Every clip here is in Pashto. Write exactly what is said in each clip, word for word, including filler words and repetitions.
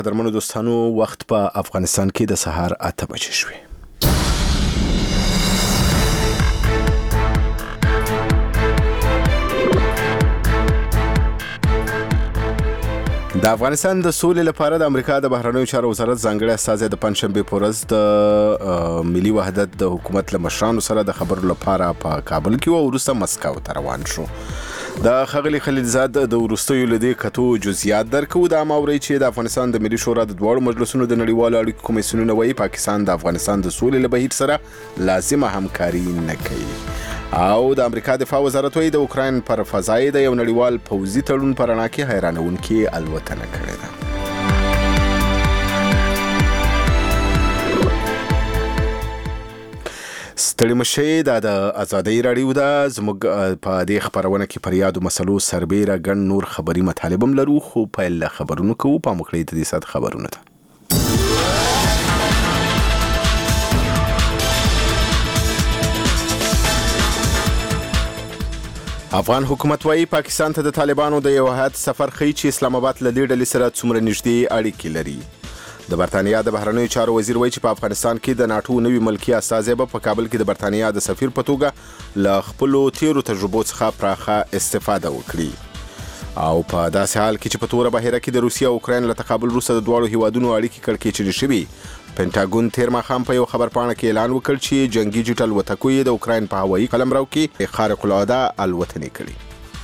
درمنو دوستانو وخت په افغانستان کې د سهار اته بجې شوې. د افغانستان د سولې لپاره د امریکا د بهرنیو چارو وزارت ځانګړی استازی د پنځشنبې په ورځ د ملي وحدت د حکومت له مشرانو سره د خبرو لپاره په کابل کې او وروسته مسکو ته روان شو. د ښاغلي خلیلزاد د وروستیو له دې کتو جزئیات درکوو. دا ماورئ چې د افغانستان د ملي شورا د دواړو مجلسونو د نړیوالو اړیکو کمیسیونونه وایي پاکستان د افغانستان د سولې له بهیر سره لازمه همکاري نه کوي. او د امریکا دفاع وزارت وایي د اوکراین پر فضا د یو نړیوال پوځي تړون په رڼا کې حیرانوونکې الوتنه کړې ده. ستړي مشئ دا د ازادۍ راډیو ده. زموږ په دې خپرونه کې پر یادو مسلو سربیره ګڼ نور خبري مطالب هم لرو، خو پیل له خبرونو کوو. پام وکړئ د دې ساعت خبرونه ته. افغان حکومت وايي پاکستان ته د طالبانو د یو هیات سفر ښیي چې اسلام آباد له دې ډلې سره څومره نږدې اړیکې لري. د برتانیا د بهرنیو چارو وزیر وایي چې په افغانستان کې د ناټو نوي ملکي استازی به په کابل کې د برتانیا د سفیر په توګه له خپلو تیرو تجربو څخه پراخه استفاده وکړي. او په داسې حال کې چې په توره بهیره کې د روسیې او اوکراین له تقابل وروسته د دواړو هیوادونو اړیکې کړکېچنې شوي. پینټاګون تیر ماښام په یو خبرپاڼه کې اعلان وکړ چې جنگي جټ الوتکو یې د اوکراین په هوایي قلمرو کې خارق العاده الوتنې کړي.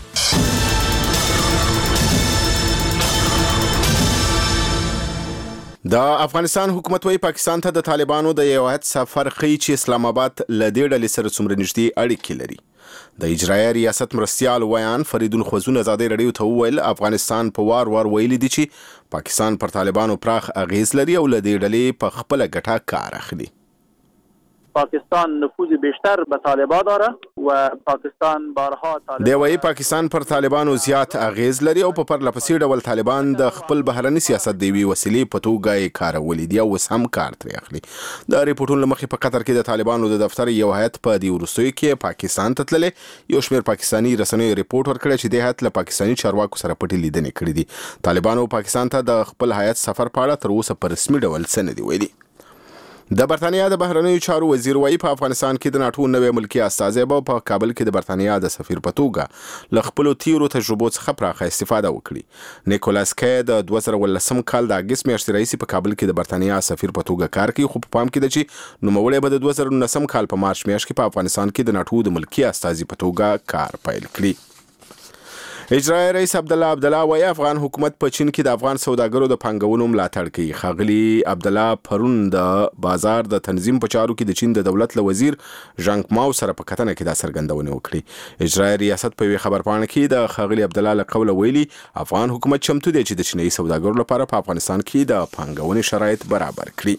د افغانستان حکومت وايي پاکستان ته د طالبانو د یو هیات سفر ښیي چې اسلام آباد له دې ډلې سره څومره نږدې اړیکې لري. د اجرایه ریاست مرستیال ویان فریدون خوځون ازادۍ راډیو ته وویل افغانستان په وار وار ویلي دي چې پاکستان پر طالبانو پراخ اغیز لري او له دې ډلې په خپله ګټه کار اخلي. پاکستان نفوذ بیشتر به طالبان داره و پاکستان بارها طالبان دی وايي پاکستان پر طالبانو زیات اغیز لري او په پرلپسې ډول طالبان د خپل بهرني سیاست د یوې وسیلې په توګه یې کارولي دي او اوس هم کار ترې اخلي. د ریپورټونو له مخې په قطر کې د طالبانو د دفتر یو هیات په دې وروستیو کې پاکستان ته تللی. یو شمېر پاکستاني رسنیو ریپورټ ورکړی چې دې هیات له پاکستاني چارواکو سره پټې لیدنې کړې دي. طالبانو پاکستان ته د خپل هیات سفر په اړه تر اوسه په رسمي ډول څه نه دي ویلي. د برتانیا د بهرنیو چارو وزیر وايي په افغانستان کې د ناټو نوی ملکي استازی به په کابل کې د برتانیا د سفیر په توګه له خپلو تیرو تجربو څخه پراخه استفاده وکړي. نیکولاس کی د دوه زره ولسم کال د اګست میاشتې راهیسې په کابل کې د برتانیا سفیر په توګه کار کوي، خو په پام کې ده چې نوموړی به د دوه زره نولسم کال په مارچ میاشت کې په افغانستان کې د ناټو د ملکي استازي په توګه کار پیل کړي. اجرایه رئیس عبدالله عبدالله وايي افغان حکومت په چین کې د افغان سوداګرو د پانګونو ملاتړ کوي. ښاغلي عبدالله پرون د بازار د تنظیم په چارو کې د چین د دولت له وزیر ژانګ ماو سره په کتنه کې دا څرګندونې وکړي. اجرایه ریاست په یوې خبرپاڼه کې د ښاغلي عبدالله له قوله ویلي افغان حکومت چمتو دی چې د چینایي سوداګرو لپاره په افغانستان کې د پانګونې شرایط برابر کړي.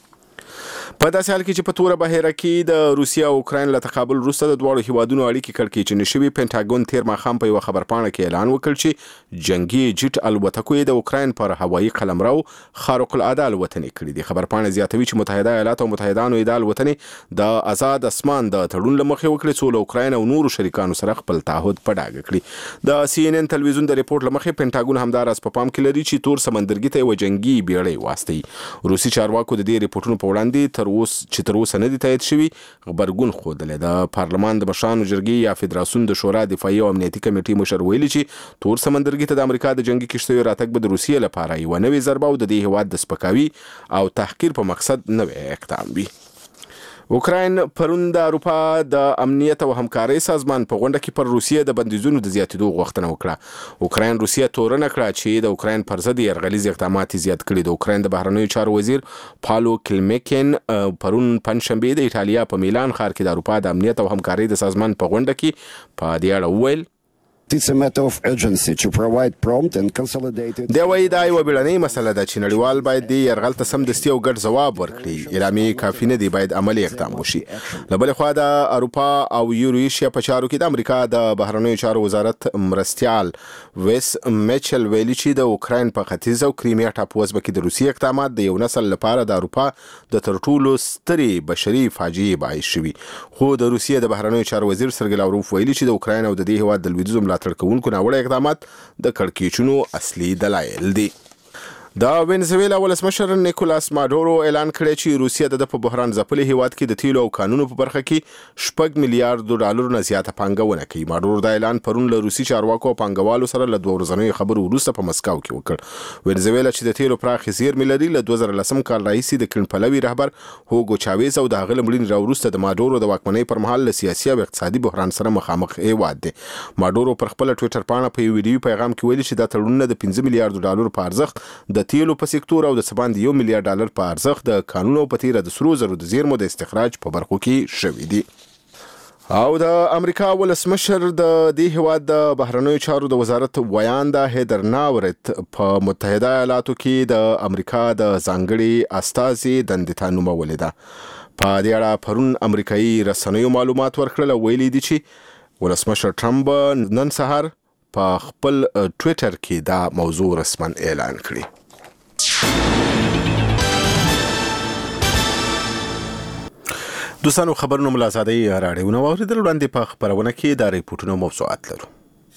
په داسې حال کې چې په توره بهیره کې د روسیې او اوکراین له تقابل وروسته د دواړو هیوادونو اړیکې کړکېچنې شوي. پینټاګون تیر ماښام په یوه خبرپاڼه کې اعلان وکړ چې جنگي جټ الوتکو یې د اوکراین پر هوایي قلمرو خارق العاده الوتنې کړي دي. خبرپاڼه زیاتوي چې متحده ایالات او متحدانو یې د الوتنې د آزاد اسمان د تړون له مخې وکړي څو له اوکراین او نورو شریکانو سره خپل تعهد په ډاګه کړي. د سی ان ان تلویزیون د ریپورټ له مخې پینټاګون همداراز په پام کې لري چې تور سمندرګي ته یوه جنګي بیړۍ واستوي. روسي چارواکو د دې ریپورټونو په وړاندې تر اوس چې تر اوسه نه دي تایید شوي غبرګون ښودلی. د پارلمان د مشرانو جرګې یا فدراسیون د شورا دفاعي او امنیتي کمیټې مشر ویلي چې تور سمندرګي ته د امریکا د جنګي کښتیو راتګ به د روسیې لپاره یوه نوې ضربه او د دې هیواد د سپکاوي او تحقیر په مقصد نوی اقدام وي. اوکراین پرون د اروپا د امنیت او همکارۍ سازمان په غونډه کې پر روسیې د بندیزونو د زیاتېدو غوښتنه وکړه. اوکراین روسیې تورنه کړه چې د اوکراین پر ضد یرغلیز اقدامات زیات کړي. د اوکراین د بهرنیو چارو وزیر پالو کلمکین پرون پنځشنبې د ایټالیا په میلان ښار کې د اروپا د امنیت او همکارۍ د سازمان په غونډه کې په دې اړه وویل It's a matter of urgency to provide prompt and consolidated. دی وايي دا یوه بیړنۍ مسله ده چې نړیوال باید دې یرغل ته سمدستي او ګډ ځواب ورکړي. اعلامیې کافي نه دی، باید عملي اقدام وشي. له بلې خوا د اروپا او یورویشیا په چارو کې د امریکا د بهرنیو چارو وزارت مرستیال ویس میچل ویلي چې د اوکراین په ختیځ او کریمیا ټاپووزمه کې د روسي اقدامات د یو نسل لپاره د اروپا د تر ټولو سترې بشري فاجعې باعث شوي. خو د روسیې د بهرنیو چارو وزیر سرګی لاوروف ویلي چې د اوکراین او د دې هیواد د لویدیځو ملاتړ کوونکو ناوړه اقدامات د کړکېچونو اصلي دلایل دي. د وینزویلا ولسمشر نیکولاس ماډورو اعلان کړی چې روسیه د په بحران ځپلي هیواد کې د تیلو او قانونو په برخه کې شپږ میلیارډ ډالر نه زیاته پانګونه کوي. ماډورو دا اعلان پرون له روسي چارواکو او پانګوالو سره له دوه ورځنیو خبرو وروسته په مسکو کې وکړ. وینزویلا چې د تیلو پراخې زیرمې لري له دوه زره لسم کال راهیسې د کڼپلوي رهبر هوګو چاویز او د هغه له مړینې راوروسته د ماډورو د واکمنۍ پر مهال له سیاسي او اقتصادي بحران سره مخامخ هیواد دی. ماډورو پر خپل ټویټر پاڼه په یو ویډیو پیغام کې ویلي چې دا تړونونه د پنځه میلیارډ ډالر په ارزښت د تیلو په سکتور او د سباند یو میلیارډ ډالر په ارزښت د قانونو په تیره د سرو زرو د زیرمو د استخراج په برخو کې شوي دي. او د امریکا ولسمشر د دې هیواد د بهرنیو چارو د وزارت ویاندا هیدر ناورت په متحده ایالاتو کې د امریکا د ځانګړي استازي دندې ته نومولې ده. په دې اړه پرون امریکایي رسنیو معلومات ورکړل او ویلي دي چې ولسمشر ټرمپ نن سهار په خپل ټویټر کې دا موضوع رسما اعلان کړی. دوستانو خبرونه ملازادي راډیو نو اوریدل وړاندې په خبرونه کې د ریپورتونو موضوعات لرو.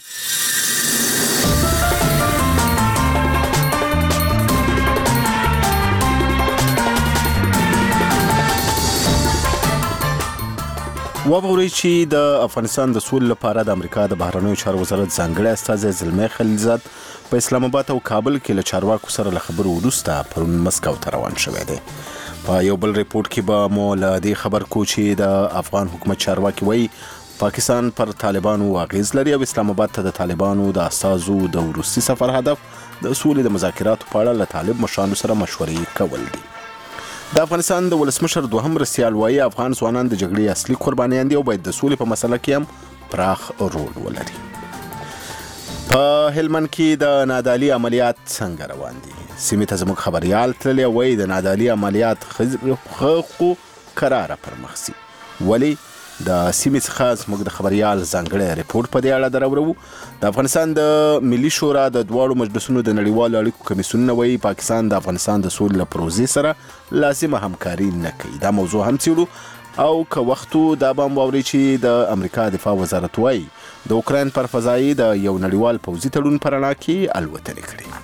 وګورئ چې د افغانستان د سولې لپاره د امریکا د بهرنیو چارو وزارت ځانګړی استازی زلمی خلیلزاد په اسلام آباد او کابل کې له چارواکو سره له خبرو وروسته پرون مسکو ته روان شوی دی. په یو بل ریپورت کې به مو له دې خبر کو چې د افغان حکومت چارواکي وایي پاکستان پر طالبانو اغیز لري او اسلام آباد ته د طالبانو د اساسو د وروستي سفر هدف د سولې د مذاکراتو په اړه له طالب مشرانو سره مشورې کول دي. د افغانستان د ولسمشر دوهم مرستیال وایي افغان ځوانان د جګړې اصلي قربانیان دي او باید د سولې په مسله کې هم پراخ رول ولري. په هلمند کې د نادالي عملیات څنګه روان دي؟ سیمې ته زموږ خبريال تللی وایي د نادالي عملیات خو قراره پر مخ سي. ولی د سیمې څخه زموږ د خبريال ځانګړی ریپورت په دې اړه درورو. د افغانستان د ملي شورا د دواړو مجلسونو د نړیوالو اړیکو کمیسیون وایي پاکستان د افغانستان د سولې پروژې سره لازمه همکاري نه کوي. دا موضوع هم څیړو او که وختو دا به هم واورئ چې د امریکا دفاع وزارت وایي د اوکراین پر فضایي د یو نړیوال پوځي تړون په رڼا کې الوتنې کړي.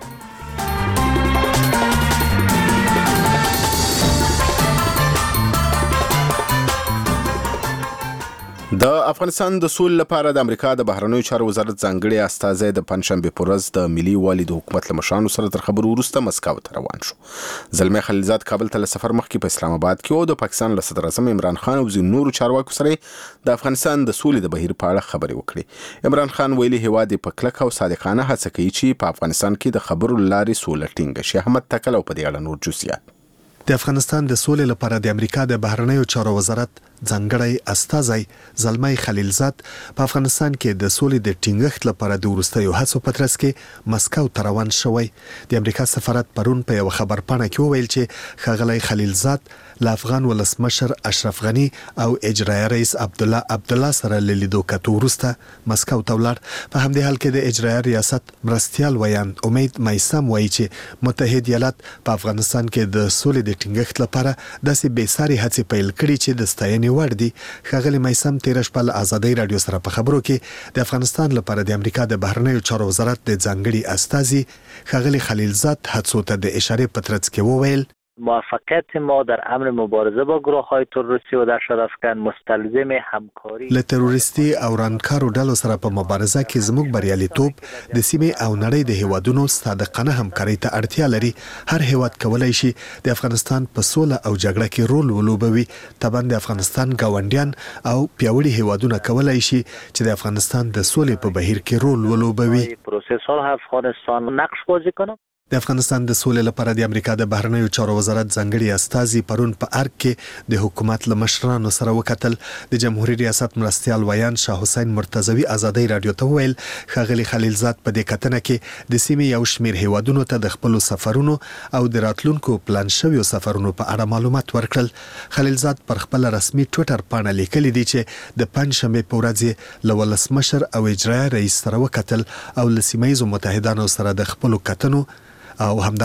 د افغانستان د سولې لپاره د امریکا د بهرنیو چارو وزارت ځانګړي استازی د پنځشنبه په ورځ د ملي والي د حکومت له مشرانو سره تر خبرو وروسته مسکو ته روان شو. زلمی خلیلزاد کابل ته له سفر مخکې په اسلام آباد کې او د پاکستان له صدر اعظم عمران خان او ځینو نورو چارواکو سره د افغانستان د سولې د بهیر په اړه خبرې وکړې. عمران خان ویلي هیواد په کلک او صادقانه هڅه کوي چې په افغانستان کې د خبرو لارې سوله ټینګه شي. احمد تکل او په دې اړه نور جزئیات. د افغانستان د سولې لپاره د امریکا د بهرنیو چارو وزارت ځانګړی استازی زلمی خلیلزاد په افغانستان کې د سولې د ټینګښت لپاره د وروستیو هڅو په ترڅ کې مسکو ته روان شوی. د امریکا سفارت پرون په یو خبر پاڼه کې وویل چې ښاغلی خلیلزاد له افغان ولسمشر اشرف غنی او اجرایي رئیس عبدالله عبدالله سره له لیدو کتو وروسته مسکو ته ولاړ. په همدې حال کې د اجرایي ریاست مرستیال ویاند امید میسم وایي چې متحد ایالات په افغانستان کې د سولې د ټینګښت لپاره داسې بېساري هڅې پیل کړي چې د ستاینې وړ دي. ښاغلی میسم تېره شپه له ازادۍ راډیو سره په خبرو کې د افغانستان لپاره د امریکا د بهرنیو چارو وزارت د ځانګړي استازي ښاغلی خلیلزاد هڅو ته د اشارې په ترڅ کې وویل موفقیت ما در امر مبارزه با گروه‌های تروریستی و دهشت افکن مستلزم همکاری له تروریستي او رانکارو ډلو سره په مبارزه کې زموږ بریالیتوب د سیمې او نړۍ د هیوادونو صادقانه همکارۍ ته اړتیا لري. هر هیواد کولای شي د افغانستان په سوله او جګړه کې رول ولوبوي. طبعا د افغانستان ګاونډیان او پیاوړي هیوادونه کولای شي چې د افغانستان د سولې په بهیر کې رول ولوبوي. پروسس افغانستان نقش بازی کنه. د افغانستان د سولې لپاره د امریکا د بهرنیو چارو وزارت ځانګړي استازي پرون په ارګ کې د حکومت له مشرانو سره وکتل. د جمهوریت ریاست مرستیال ویاند شاه حسین مرتضوی ازادۍ راډیو ته وویل ښاغلی خلیلزاد په دې کتنه کې د سیمې یو شمېر هیوادونو ته د خپلو سفرونو او د راتلونکو پلان شویو سفرونو په اړه معلومات ورکړل. خلیلزاد پر خپل رسمي ټویټر پاڼه لیکلي دي چې د پنځشنبې په ورځ له ولسمشر او اجرایي رئیس سره وکتل او له سیمه ییزو متحدانو سره د خپلو کتنو او همدارس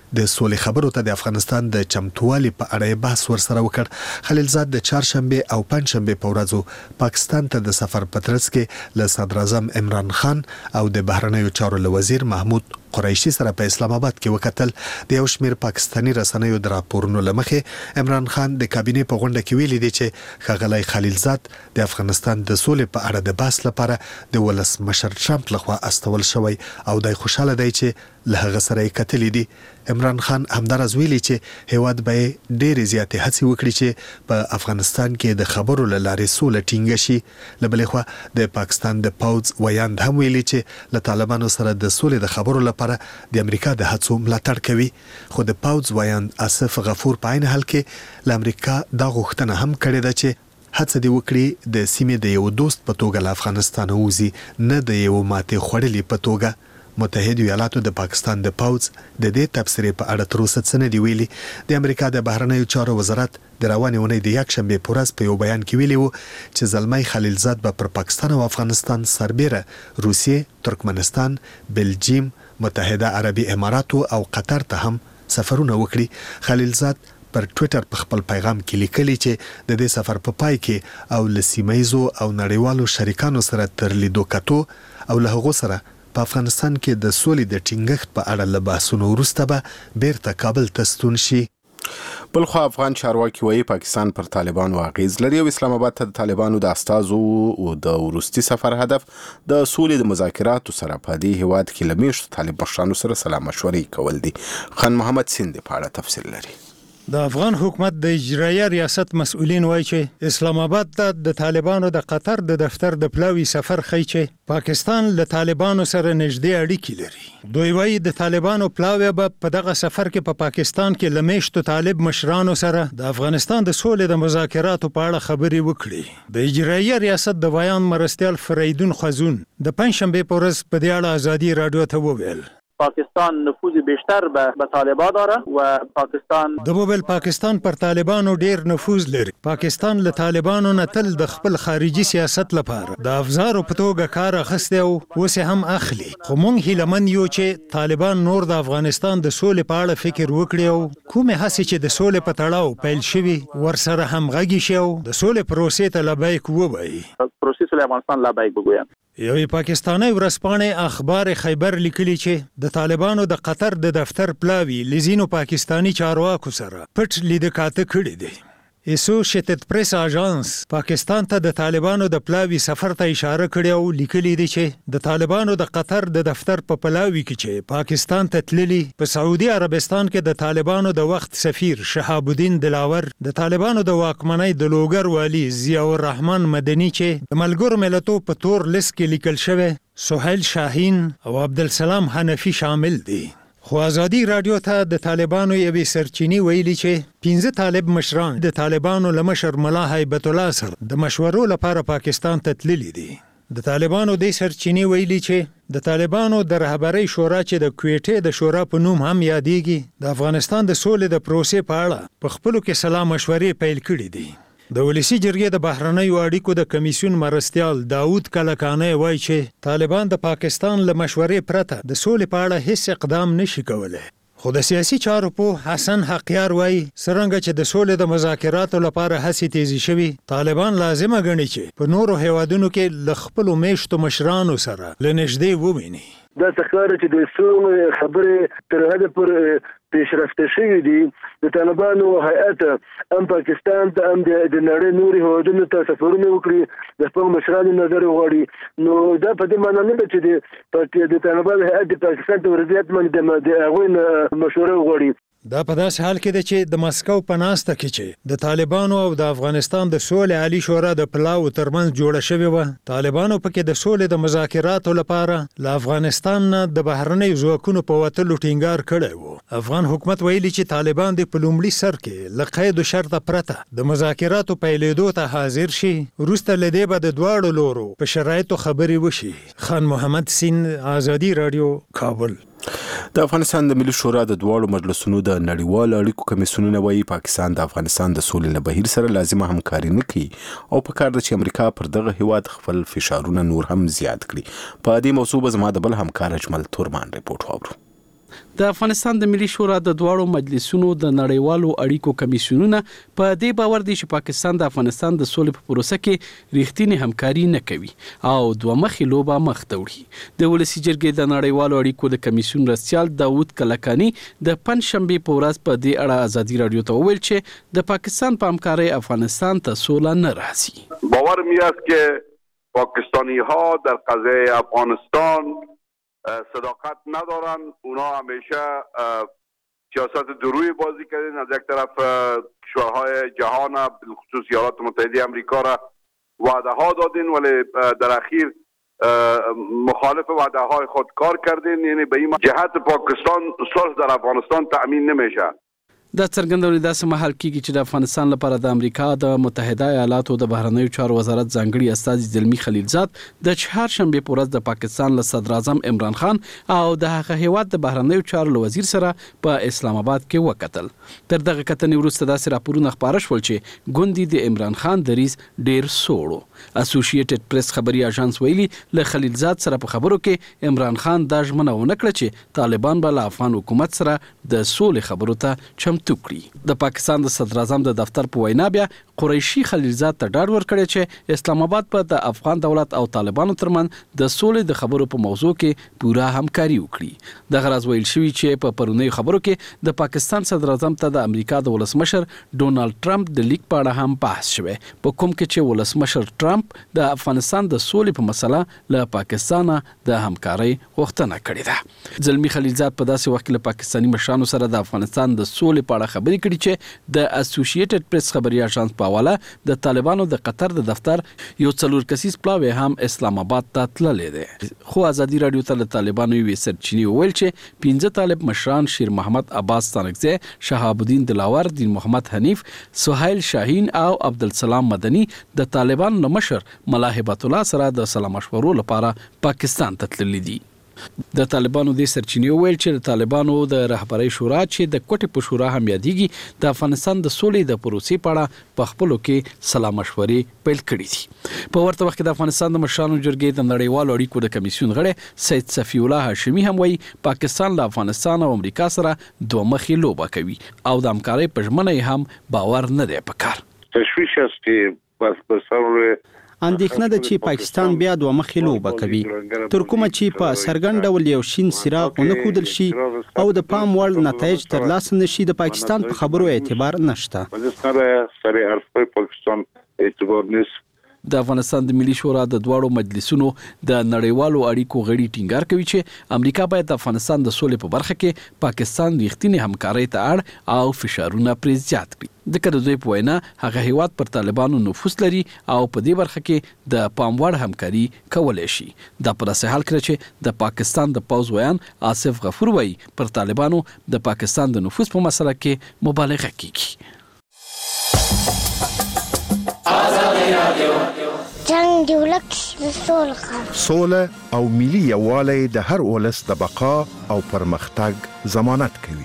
د سولې خبرو ته د افغانستان د چمتووالي په اړه بحث ورسره وکړ. خلیلزاد د چهارشنبه او پنځشنبه په ورځو پاکستان ته د سفر په ترڅ کې له صدر اعظم عمران خان او د بهرنیو چارو له وزیر محمود قریشي سره په اسلام آباد کې وکتل. د یو شمېر پاکستانی رسنیو د راپورونو لمخې عمران خان د کابینې په غونډه کې ویلي دی چې ښاغلی خلیلزاد د افغانستان د سولې په اړه د بحث لپاره د ولسمشر ټرمپ لخوا استول شوی او د خوشاله دی چې له هغه سره یې کتلي دي. عمران خان همدارز ویلي چې هیواد به ډېرې زیاتې هڅې وکړي چې په افغانستان کې د خبرو له لارې سوله ټینګه شي. له بلې خوا د پاکستان د پوځ ویاند هم ویلي چې له طالبانو سره د سولې د خبرو لپاره د امریکا د هڅو ملاتړ کوي. خو د پوځ ویاند آصف غفور په عین حال کې له امریکا دا غوښتنه هم کړې ده چې هڅه دې وکړي د سیمې د یو دوست په توګه له افغانستان ووځي، نه د یو ماتې خوړلي په توګه. متحده ایالاتو د پاکستان د پوځ د دې تبصرې په اړه تر اوسه څه نه دي ویلي. د امریکا د بهرنیو چارو وزارت د روانې اونۍ د یکشنبې په ورځ په یو بیان کې ویلي وو چې زلمی خلیلزاد به پر پاکستان او افغانستان سربیره روسیې، ترکمنستان، بلجیم، متحده عربي اماراتو او قطر ته هم سفرونه وکړي. خلیلزاد پر ټوئیټر په خپل پیغام کې لیکلي چې د دې سفر په پای کې او له سیمایزو او نړیوالو شریکانو سره تر لیدو کتو او له هغو سره په افغانستان کې د سولې د ټینګښت په اړه له بحثونو وروسته به بیرته کابل ته ستون شي. بلخو افغان چارواکي وایي پاکستان پر طالبانو اغیز لري او اسلام آباد ته د طالبانو د استازو او د وروستي سفر هدف د سولې د مذاکراتو سره په دې هیواد کې له میشتو طالب مشرانو سره سلا مشورې کول دي. خان محمد سیند په اړه تفصیل لري. د افغان حکومت د اجرایه ریاست مسؤلین وایي چې اسلام آباد ته د طالبانو د قطر د دفتر د پلاوي سفر ښیي چې پاکستان له طالبانو سره نږدې اړیکې لري. دوی وایي د طالبانو پلاوی به په دغه سفر کې په پا پاکستان کې له میشتو طالب مشرانو سره د افغانستان د سولې د مذاکراتو په اړه خبرې وکړي. د اجرایه ریاست د بیان مرستیال فریدون خزون د پنځشنبه په ورځ په دې اړه ازادي رادیو ته وویل پاکستان نفوذ بیشتر به به طالبان داره و پاکستان د موبایل پاکستان پر طالبانو ډیر نفوذ لري. پاکستان له طالبانو نه تل د خپل خارجي سیاست لپاره د افزارو په توګه کار اخیستی او اوس هم اخلي. خو موږ هیلمن یو چې طالبان نور د افغانستان د سولې په اړه فکر وکړي او کومې هڅې چې د سولې په تړاو پیل شوي ورسره همغږي شي او د سولې پروسې ته لبیک ووایي. پروسې له افغانستان لبیک وګوي. یوې پاکستاني ورځپاڼې اخبار خیبر لیکلي چې د طالبانو د قطر د دفتر پلاوی لزینو پاکستانی چارواکو سره پټ لیدکاته کړي دي. اسوسییټډ پریس اژانس پاکستان ته د طالبانو د پلاوی سفر ته اشاره کړې او لیکلي دي چې د طالبانو د قطر د دفتر په پلاوی کې چې پاکستان ته تللي په سعودي عربستان کې د طالبانو د وخت سفیر شهاب الدین دلاور، د طالبانو د واکمنۍ د لوګر والی ضیاء الرحمن مدني چې د ملګرو ملتونو په تور لیست کې لیکل شوی سهیل شاهین او عبدالسلام حنفي شامل دي. خو ازادي رادیو ته د طالبانو یوې سرچینې ویلي چې پنځه طالب مشران د طالبانو له مشر ملا هیبت الله سره د مشورو لپاره پاکستان ته تللي دي. د طالبانو د سرچینې ویلي چې د طالبانو د رهبرۍ شورا چې د کویټې د شورا په نوم هم یادېږي د افغانستان د سولې د پروسې په اړه په خپلو کې سلا مشورې پیل کړي دي. د ولسی جرګې د بهرنیو اړیکو د کمیسیون مرستیال داود کلکانی وایي چې طالبان د پاکستان له مشورې پرته د سولې په اړه هیڅ اقدام نشي کولی. خو د سیاسي چارو په حسن حقیار وایي څرنګه چې د سولې د مذاکراتو لپاره هڅې تیزی شوي، طالبان لازمه ګڼي چې په نورو هیوادونو کې له خپلو میشتو مشرانو سره له نږدې وویني. دا ښکاري چې د سولې خبرې تر حده پورې پیشرفته شوي دي. د طالبانو هیئت هم پاکستان ته هم د نړۍ نورې هیوادونو ته سفرونه وکړي، د خپلو مشرانو نظر وغواړي. نو دا په دې معنا نه ده چې د طالبانو هیئت د پاکستان ته ورزیات باندې د هغوی نه مشوره وغواړي. دا په داسې حال کې ده چې د مسکو په ناسته کې چې د طالبانو او د افغانستان د سولې عالی شورا د پلاو ترمنځ جوړه شوې وه، طالبانو پکې د سولې د مذاکراتو لپاره له افغانستان نه د بهرنیو ځواکونو په وتلو ټینګار کړی و. افغان حکومت ویلي چې طالبان د په لومړي سر کې له قید و شرطه پرته د مذاکراتو پیلېدو ته حاضر شي، وروسته له دې به د دواړو لورو په شرایطو خبرې وشي. خان محمد سین، ازادي رادیو، کابل. د افغانستان د ملي شورا د دواړو مجلسونو د نړیوالو اړیکو کمیسیونونه وایي پاکستان د افغانستان د سولې له بهیر سره لازمه همکاري نه کوي او پکار ده چې امریکا پر دغه هیواد خپل فشارونه نور هم زیات کړي. په دې موضوع به زما د بل همکار اجمل تورمان ریپورت واورو. د افغانستان د ملي شورا د دواړو مجلسونو د نړیوالو اړیکو کمیسیونونه په دې باور دي چې پاکستان د افغانستان د سولې په پروسه کې ریښتینې همکاري نه کوي او دوه مخې لوبه مخ ته وړي. د ولسي جرګې د نړیوالو اړیکو د کمیسیون رئیس داود کلکانی د پنځشنبې په ورځ په دې اړه ازادي رادیو ته وویل چې د پاکستان په همکارۍ افغانستان ته سوله نه راځي. باور میاد که پاکستانی ها در قضیه افغانستان صداقت ندارن. اونا همیشه سیاست درویی بازی کردن. از یک طرف کشورهای جهان بالخصوص ایالات متحده آمریکا را وعده ها دادین ولی در اخیر مخالف وعده های خود کار کردین. یعنی به این جهت پاکستان صلح در افغانستان تأمین نمیشه. دا څرګندونه داسې مهال کیږي چې د افغانستان لپاره د امریکا د متحده ایالاتو د بهرنیو چارو وزارت ځانګړي استازي زلمی خلیلزاد د چهارشنبې په ورځ د پاکستان له صدر اعظم عمران خان او د هغه هیواد د بهرنیو چارو له وزیر سره په اسلام آباد کې وکتل. تر دغه کتنې وروسته داسې راپورونه خپاره شول چې ګوندې د عمران خان دریځ ډیر سوړ. اسوسییټډ پریس خبري اژانس ویلي له خلیلزاد سره په خبرو کې عمران خان دا ژمنه ونه کړه چې طالبان به له افغان حکومت سره د سولې خبرو ته چمتو کړي. د پاکستان د صدر اعظم د دفتر په وینا بیا قریشي خلیلزاد ته ډاډ ورکړی چې اسلام آباد په د افغان دولت او طالبانو ترمن د سولې د خبرو په موضوع کې پوره همکاري وکړي. د غرض ویل شوی چې په پرونی خبرو کې د پاکستان صدر اعظم ته د امریکا د ولسمشر ډونالد ټرمپ د لیک په اړه هم بحث شوی، په کوم کې چې ولسمشر ټرمپ د افغانستان د سولې په مسله له پاکستان د همکارۍ غوښتنه کړې ده. زلمی خلیلزاد په داسې وخت کې له پاکستاني مشرانو سره د افغانستان د سولې په اړه خبرې کړي چې د اسوسییټډ پریس خبري اژانس په حواله د طالبانو د قطر د دفتر یو څلور کسیز پلاوی هم اسلام آباد ته تللی دی. خو ازادي رادیو ته د طالبانو یوې سرچینې وویل چې پنځه طالب مشران شیر محمد عباس ستانکزی، شهاب الدین دلاور، دین محمد حنیف، سهیل شاهین او عبدالسلام مدني د طالبانو له مشر ملا هبت الله سره د سلا مشورو لپاره پاکستان ته تللي دي. د طالبانو د سرچینې ویل چې د طالبانو د رهبرۍ شورا چې د کوټې په شورا هم یادېږي د افغانستان د سولې د پروسې په اړه په خپلو کې سلا مشورې پیل کړي دي. په ورته وخت کې د افغانستان د مشرانو جرګې د نړیوالو اړیکو د کمیسیون غړی سید صفی الله هاشمي هم وایي پاکستان له افغانستان او امریکا سره دوه مخې لوبه کوي او د همکارۍ په ژمنه یې هم باور نه دی پکار. تشویش است که بس بسر اندېښنه ده چې پاکستان بیا دوه مخې لوبه کوي، تر کومه چې په څرګند ډول یو شین څراغ ونه ښودل شي او د پام وړ نتایج ترلاسه نشي د پاکستان په خبرو اعتبار نشته. د افغانستان د ملي شورا د دواړو مجلسونو د نړیوالو اړیکو غړي ټینګار کوي چې امریکا باید د افغانستان د سولې په برخه کې پاکستان ریښتینې همکارۍ ته اړ او فشارونه پرې زیات کړي. ځکه د دوی په وینا هغه هیواد پر طالبانو نفوذ لري او په دې برخه کې د پام وړ همکاري کولی شي. دا په داسې حال کې چې د پاکستان د پوځ ویان آصف غفور وایي پر طالبانو د پاکستان د نفوذ په مسله کې مبالغه کیږي. جنگ دی ولک د سولې سوله او ملي یووالی د هر ولس د بقا او پرمختګ ضمانت کوي.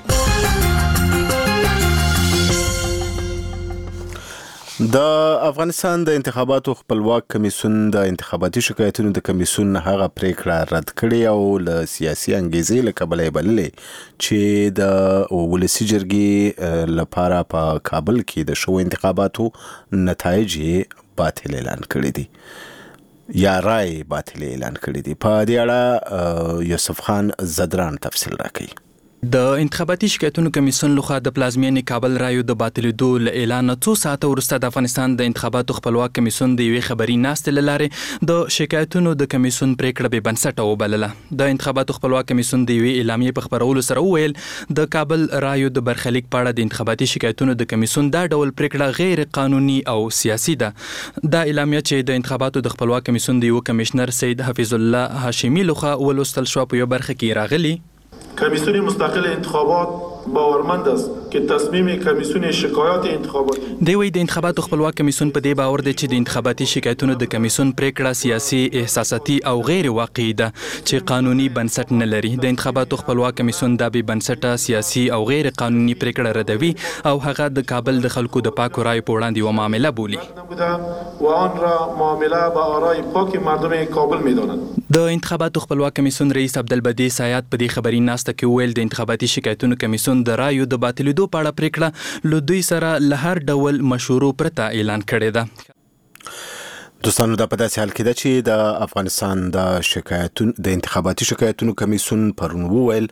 د افغانستان د انتخاباتو خپلواک کمیسیون د انتخاباتي شکایتونو د کمیسیون هغه پریکړه رد کړې او له سیاسي انګیزې له کبله یې بللې چې د ولسي جرګې لپاره په کابل کې د شوو انتخاباتو نتایج باطل اعلان کړي دي یا رای باطل اعلان کړي دي. په دې اړه یوسف خان زدران تفصیل راکړي. د انتخاباتي شکایتونو کمیسیون لخوا د پلازمینې کابل رایو د باطلېدو له اعلان څو ساعته وروسته د افغانستان د انتخاباتو خپلواک کمیسیون د یوې خبري ناستې له لارې د شکایتونو د کمیسیون پریکړه بې بنسټه وبلله. د انتخاباتو خپلواک کمیسیون د یوې اعلامیې په خپرولو سره وویل د کابل رایو د برخلیک په اړه د انتخاباتي شکایتونو د کمیسیون دا ډول پریکړه غیر قانوني او سیاسي ده. دا اعلامیه چې د انتخاباتو د خپلواک کمیسیون د یو کمشنر سید حفیظ الله هاشمي لخوا ولوستل شو په یو برخه کې راغلي. کمیسیون مستقل انتخابات باورمند است که تصمیم کمیسیون شکایات انتخاباتی دی وی د انتخاباتو خپلواک کمیسیون په دې باور دی چې د انتخاباتي شکایتونو د کمیسیون پریکړه سیاسي، احساساتي او غیر واقعي ده چې قانوني بنسټ نه لري. د انتخاباتو خپلواک کمیسیون دا به بنسټه سیاسي او غیر قانوني پریکړه ردوي او هغه د کابل د خلکو د پاکو رای په وړاندې یوه معامله بولي و آن را معامله به آرای پاک مردم کابل می‌دانند. د انتخاباتو خپلواک کمیسیون رئیس عبدالبدی سایات په دې خبري ناسته کې ویل د انتخاباتي شکایتونو کمیسیون د رایو د باطلېدو په اړه پریکړه له دوی سره له هر ډول مشورو پرته اعلان کړې ده. دوستانو دا په داسې حال کې ده چې د افغانستان د شکایتونو د انتخاباتي شکایتونو کمیسیون پرون وویل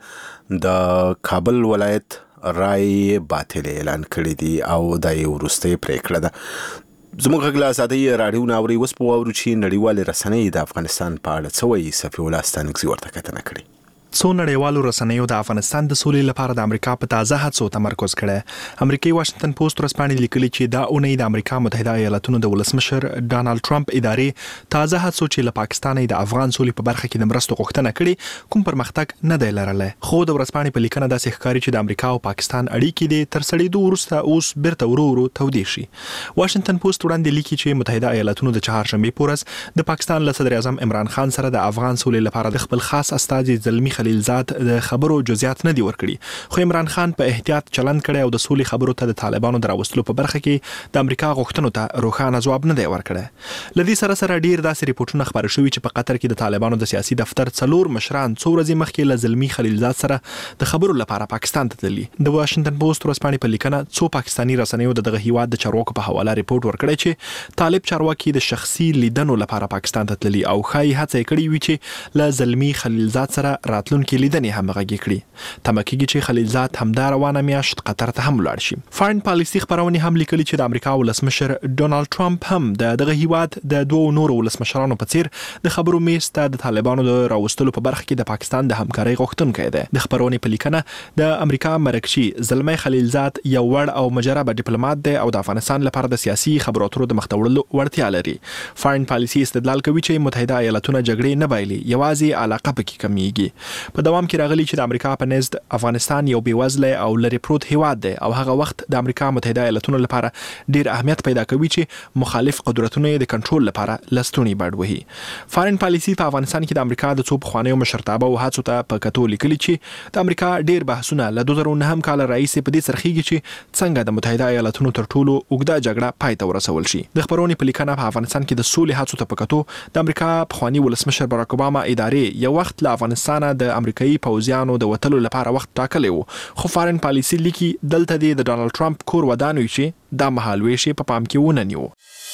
د کابل ولایت رای باطل اعلان کړی دی او دا یو وروستۍ پریکړه ده. زموږ غږ له ازادۍ راډیو نه اورئ. اوس په واورو چې نړیوالې رسنۍ د افغانستان په اړه څه وایي. صفي الله ستانکزي ورته کتنه کړې. څو نړیوالو رسنیو د افغانستان د سولې لپاره د امریکا په تازه هڅو تمرکز کړی. امریکایي واشنگټن پوسټ ورځپاڼې لیکلي چې دا اونۍ د امریکا متحده ایالاتونو د ولسمشر ډانلډ ټرمپ ادارې تازه هڅو چې له پاکستان د افغان سولې په برخه کې د مرستو غوښتنه کړې کوم پرمختګ نه دی لرلی. خو د ورځپاڼې په لیکنه داسې ښکاري چې د امریکا او پاکستان اړیکې د تر سړېدو وروسته اوس بیرته ورو ورو تودې شي. واشنگټن پوسټ وړاندې لیکي چې متحده ایالاتونو د چهارشنبې په ورځ د پاکستان له صدر اعظم عمران خان سره د افغان سولې لپاره د خپل خاص استازي زلمی خلیلزاد د خبرو جزئیات نه دی ورکړي. خو عمران خان په احتیاط چلند کړي او د سولې خبرو ته د طالبانو دراوستلو په برخه کې د امریکا غوښتنو ته روښانه ځواب نه دی ورکړی. لدی سره سره ډیر داسې ریپورتونه خبر شوي چې په قطر کې د طالبانو د سیاسي دفتر څلور مشران څو ورځې مخکې له زلمی خلیلزاد سره د خبرو لپاره پاکستان ته تللي. د واشنگټن پوسټ ورځپاڼې په لیکنه څو پاکستانی رسنیو دغه هیواد د چارواکو په حواله ریپورت ورکړی چې طالب چارواکي د شخصي لیدنو لپاره پاکستان ته تللي او ښایي هڅه کړې وي چې له زلمی خلیلزاد سره راتلونکي لیدنې هم غږی کړي. تمه کېږي چې خلیلزاد همدا روانه میاشت قطر ته هم ولاړ شي. فارن پالیسي خبرونه هم لیکلي چې د امریکا ولسمشر ډونالد ټرمپ هم د دغه هیواد د دوه نورو ولسمشرانو په څیر د خبرو میز ته د طالبانو د راوستلو په برخه کې د پاکستان د همکارۍ غوښتونکی دی. د خبرونې په لیکنه د امریکا مرکزي زلمی خلیلزاد یو وړ او مجرب ډیپلوماټ دی او د افغانستان لپاره د سیاسي خبرو اترو د مخ ته وړلو وړتیا لري. فارن پالیسي استدلال کوي چې متحده ایالاتونه جګړې نه بایلي، یوازې علاقه پکې کمیږي. په دوام کې راغلي چې د امریکا په نزد افغانستان یو بیوزله او لري پروت هیواد دی او هغه وخت د امریکا متحده ایالاتونو لپاره ډیر اهمیت پیدا کوي چې مخالف قدرتونو د کنټرول لپاره لستونی بډ وهي. فارن پالیسي په افغانستان کې د امریکا د څو پخوانیو مشرتابه او هڅو ته په کتو لیکلي چې د امریکا ډیر بحثونه له دوه زره نهم کال راهیسې په دې سرخیږي چې څنګه د متحده ایالاتونو تر ټولو اوږده جګړه پای ته ورسول شي. د خبرونې په لیکنه په افغانستان کې د سولې هڅو ته په کتو د امریکا پخوانی ولسمشر باراک اوباما ادارې یو وخت له افغانستان د امریکایي پوځیانو د وتلو لپاره وخت ټاکلی و. خو فارن پالیسي لیکي دلته د ډانلډ ټرمپ کور ودان وي چې دا مهال ویش په پام کې ونه نیو.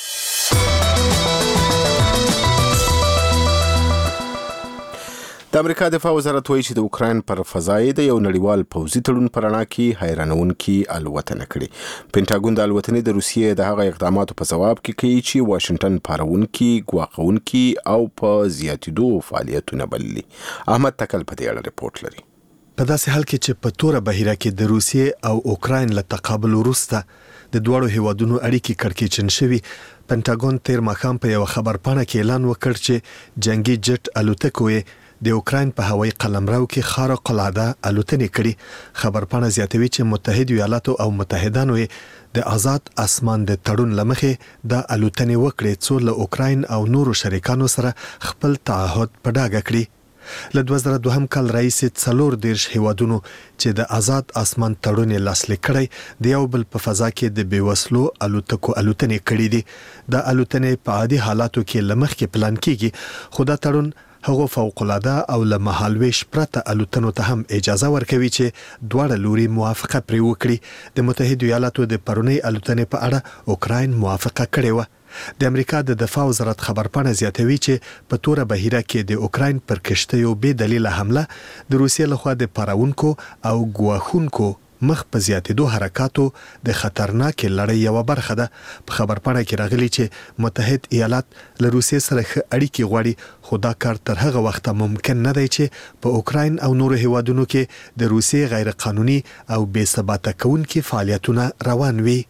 د امریکا دفاع وزارت وایي چې د اوکراین پر فضای د یو نړیوال پوځي تړون پر رڼا کې حیرانونکې الوتنه کړې. پینټاګون د الوتنې د روسیې د هغه اقداماتو په ځواب کې کوي چې واشنگټن پارونکي، ګواښونکي او په زیاتېدو فعالیتونه بللي. احمد تکل په دې اړه ریپورت لري. په داسې حال کې چې په توره بهیره کې د روسیې او اوکراین له تقابل وروسته د دواړو هیوادونو اړیکې کړکېچن شوي، پینټاګون تیر ماښام په یو خبرپاڼه کې اعلان وکړ چې جنگي جټ الوتکو یې د اوکراین په هوایي قلمرو کې خارق العاده الوتنې کړي. خبرپاڼه زیاتوي چې متحد ایالاتو او متحدانو د آزاد اسمان د تړون لمخې د الوتنې وکړي څو له اوکراین او نورو شریکانو سره خپل تعهد په ډاګه کړي. له دوه زره دوهم کال راهیسې څلور دېرش هیوادونو چې د آزاد اسمان تړون یې لاسلیک کړی د یو بل په فضا کې د بېوسلو الوتکو الوتنې کړي دي. د الوتنې په عادي حالاتو کې له مخکې پلان کیږي، خو دا تړون هغه فوق العاده او له مهالويش پرته الوتنو ته هم اجازه ورکوي چې دواړه لوري موافقه پرې وکړي. د متحده ایالاتو د پرونی الوتنې په اړه اوکراین موافقه کړې و. د امریکا د دفاع وزارت خبرپاڼه زیاتوي چې په توره بهیره کې د اوکراین پر کشتیو بې دلیل حمله د روسیې لخوا د پاراونکو او ګواښونکو مخ په زیاتېدو حرکاتو د خطرناکې لړۍ یوه برخه ده. په خبرپاڼه کې راغلي چې متحد ایالات له روسیې سره ښه اړیکې غواړي، خو دا کار تر هغه وخته ممکن نه دی چې په اوکراین او نورو هیوادونو کې د روسیې غیر قانوني او بې ثباته کوونکي فعالیتونه روان وي.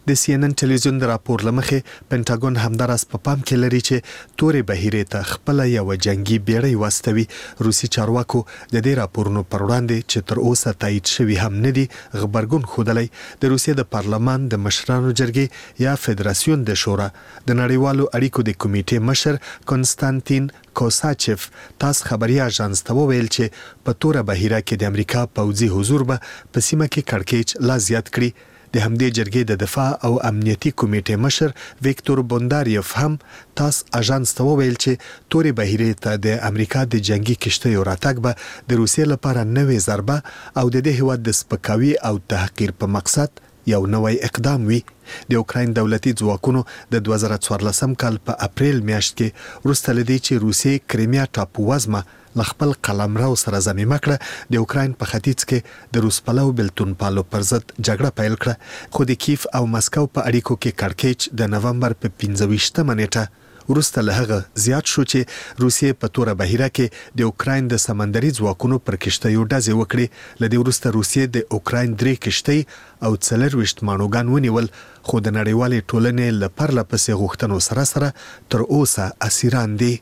د سی ان ان ټلویزیون د راپور لمخې پینټاګون همدارس په پام کې لري چې تورې بهیرې ته خپل یو جنگي بیړۍ واستوي. روسي چارواکو د دې راپورونو پر وړاندې چې تر اوسه تایید شوی هم نه دي غبرګون ښودلی. د روسیې د پارلمان د مشرانو جرګې یا فدراسیون د شورا د نړیوالو اړیکو د کمیټې مشر کنستانتین کوساچف تاس خبري اژانس ته وویل چې په توره بهیره کې د امریکا پوځي حضور به په سیمه کې کړکېچ لا زیات کړي. د همدې جرګې د دفاع او امنیتي کمیټې مشر ویکتور بونداریف هم تاس اژانس ته وویل چې تورې بهیرې ته د امریکا د جنگي کشتیو راتګ به د روسیې لپاره نوې ضربه او د دې هیواد د سپکاوي او تحقیر په مقصد یو نوی اقدام وي. د اوکراین دولتي ځواکونو د دوه زره څوارلسم کال په اپریل میاشت کې وروسته له دې چې روسیې کریمیا ټاپو وزمه له خپل قلمرو سره ضمیمه کړه د اوکراین په ختیځ کې د روس پلو بلتون پالو پر ضد جګړه پیل کړه. خو د کیف او مسکو په اړیکو کې کړکېچ د نومبر په پنځه ویشتمه نیټه وروسته له هغه زیات شو چې روسیې په توره بهیره کې د اوکراین د سمندري ځواکونو پر کشتیو ډزې وکړې. له دې وروسته روسیې د اوکراین درې کشتۍ او څلرویشت ماڼوګان ونیول خو د نړیوالې ټولنې له پرله پسې غوښتنو سره سره تر اوسه اسیران دي.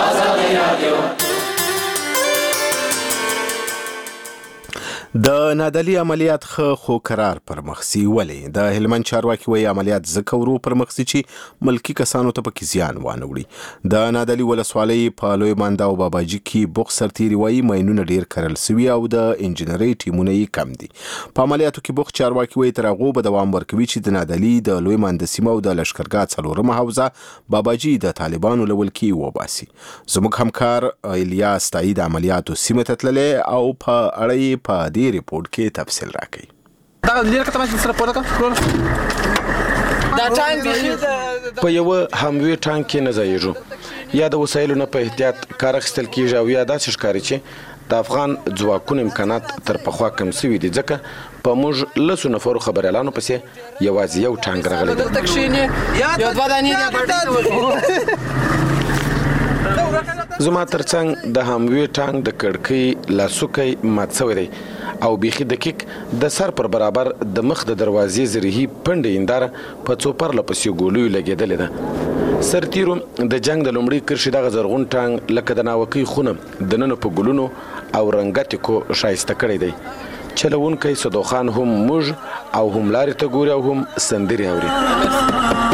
د نادلي عملیات خو خو قرار پر مخسي ولې د هلمند چارواکي وایي عملیات زکه ورو پر مخسي چې ملکی کسانو ته پکې زیان وانه وړي. د نادلي ولسوالۍ په لوی ماندا او باباجي کې بوخ سرتيري وایي ماینونه ډیر کرل سوي او د انجنیري ټیمونه یې کم دي. په عملیاتو کې بوخ چارواکي وایي تر هغه به دوام ورکوي چې د نادلي د لوی ماندا سیمه او د لشکرګاه څلورمه حوزه باباجي د طالبانو لول کې وباسي. زموږ همکار الیاس تایید عملیاتو سیمه ته تللی او په اړه په دې ریپورت کې تفصیل راکړي. دا لیر کته ماشین سره پوره کړو دا ټایم به په یو هموي ټانک کې نه ځایږو یا د وسایلو نه په احتیاط کار اخیستل کیږي او یا داسې ښکاري چې د افغان ځواکونو امکانات تر پخوا کم سوي دي ځکه په موږ لسو نفرو خبريالانو پسې یوازې یو ټانک راغلی دی. دلته کښینې یو دوه دانې زما ترڅنګ د هموي ټانک د کړکۍ لاسوکی مات شوی دی او بیخي دقیق د سر پر برابر د مخ د دروازې زریحي پنډې انداره په څوپر لپسې ګولیو لګېدلې ده. سرتیرو د جنگ د لومړي کرښې دغه زرغون ټانک لکه د ناوکۍ خونه د ننه په ګلونو او رنګتکو شایسته کړی دی. چلوونکی صدوخان هم موږ او هم لارې ته ګوري او هم سندرې اوري.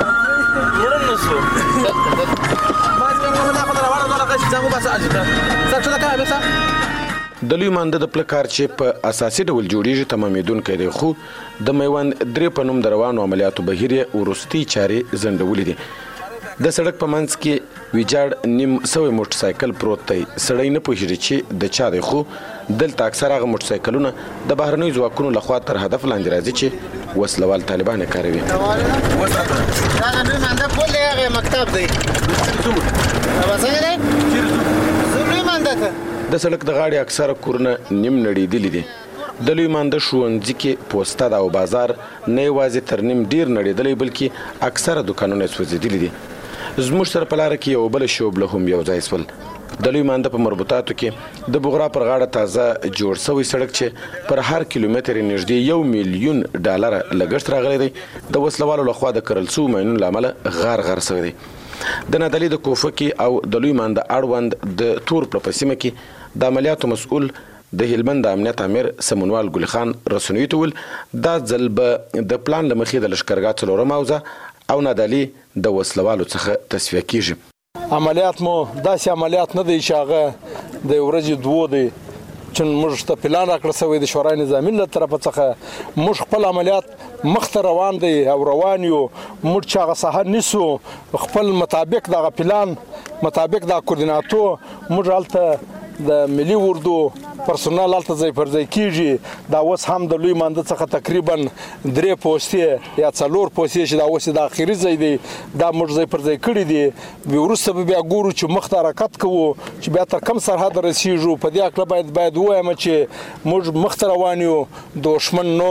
د لوی مانده د پلکار چې په اساسي ډول جوړیږي تمامېدونکی دی خو د میوند درې په نوم د روانو عملیاتو بهیر یې وروستي چارې ځنډولې دي. د سړک په منځ کې ویجاړ نیم سوی موټر سایکل پروت دی. سړی نه پوهېږي چې د چا دی خو دلته اکثر هغه موټر سایکلونه د بهرنیو ځواکونو لخوا تر هدف لاندې راځي چې وسلوال طالبان یې کاروي. دا د لوی مانده پل دی هغه مکتب دی څنګه دی لوی مانده ته د سړک د غاړې اکثره کورونه نیم نړېدلي دي. د لوی مانده ښوونځي کې پوسته ده او بازار نه یوازې تر نیم ډیر نړېدلی بلکې اکثره دوکانونه یې سوځېدلي دي. زموږ سره په لاره کې یو بله شوبله هم یو ځای سول. د لوی مانده په مربوطاتو کې د بغرا پر غاړه تازه جوړ شوی سړک چې پر هر کیلومتر نږدې یو میلیون ډالر لګښت راغلی دی د وسلوالو لخوا د کرل شوو ماینونو له امله غار غار شوی دی. د نادلي د کوفکي او د لوی مانده اړوند د تور په سیمه کې د عملیاتو مسؤل د هلمند د امنیت امیر سمونوال ګل خان رسنوي ته ویل دا ځل به د پلان له مخې د لشکرګاه څلورمه حوزه او نادلي د وسلوالو څخه تصفیه کیږي. عملیات مو داسې عملیات نه دی چې هغه د ورځې دوه دی چې موږ ته پلان راکړل شوی د شورای نظامي له طرفه څخه موږ خپل عملیات مخته روان دی او روان یو موږ چې هغه ساحه نیسو خپل مطابق دغه پلان مطابق د کوردیناتو موږ هلته د ملي اردو پرسونال هلته ځای پر ځای کیږي. دا اوس هم د لوی مانده څخه تقریبا درې پوستې یا څلور پوستې چې دا اوس د اخري ځای دی دا موږ ځای پر ځای کړي دي. وروسته به بیا ګورو چې مخته حرکت کوو چې بیا تر کم سرحد رسیږو. په دې هکله باید باید ووایم چې موږ مخته روان یو دښمن نور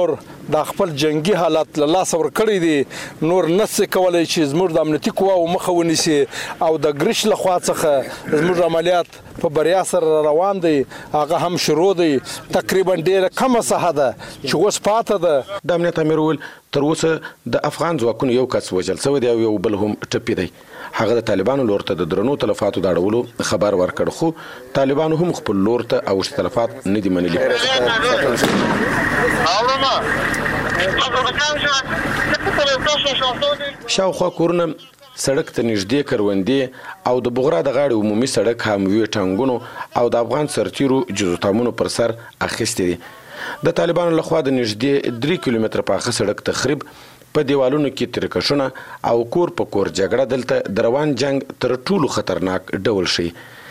د خپل جنگي حالت له لاسه ورکړی دي نور نسي کولای چې زموږ د امنیتي قواو مخه ونیسي او د ګریش له خوا څخه زموږ عملیات په بریا سره روان دي هغه هم شروع دي تقریبا ډیره کمه ساحه ده چې اوس پاته ده. د امنیت امیر وویل تر اوسه د افغان ځواکونو یو کس وژل شوی دی او یو بل هم ټپي دی. هغه د طالبانو لور ته د درنو تلفاتو د اړولو خبر ورکړ خو طالبانو هم خپل لور ته اوښت تلفات نه دي منلي. شاوخوا کورونه سړک ته نږدې کروندې او د بغرا د غاړې عمومي سړک حموي ټانګونو او د افغان سرتیرو جزوتامونو پر سر اخیستې دي. د طالبانو لخوا د نږدې درې کیلومتره پاخه سړک تخریب په دیوالونو کې ترکشونه او کور په کور جګړه دلته د روان جنگ تر ټولو خطرناک ډول شي.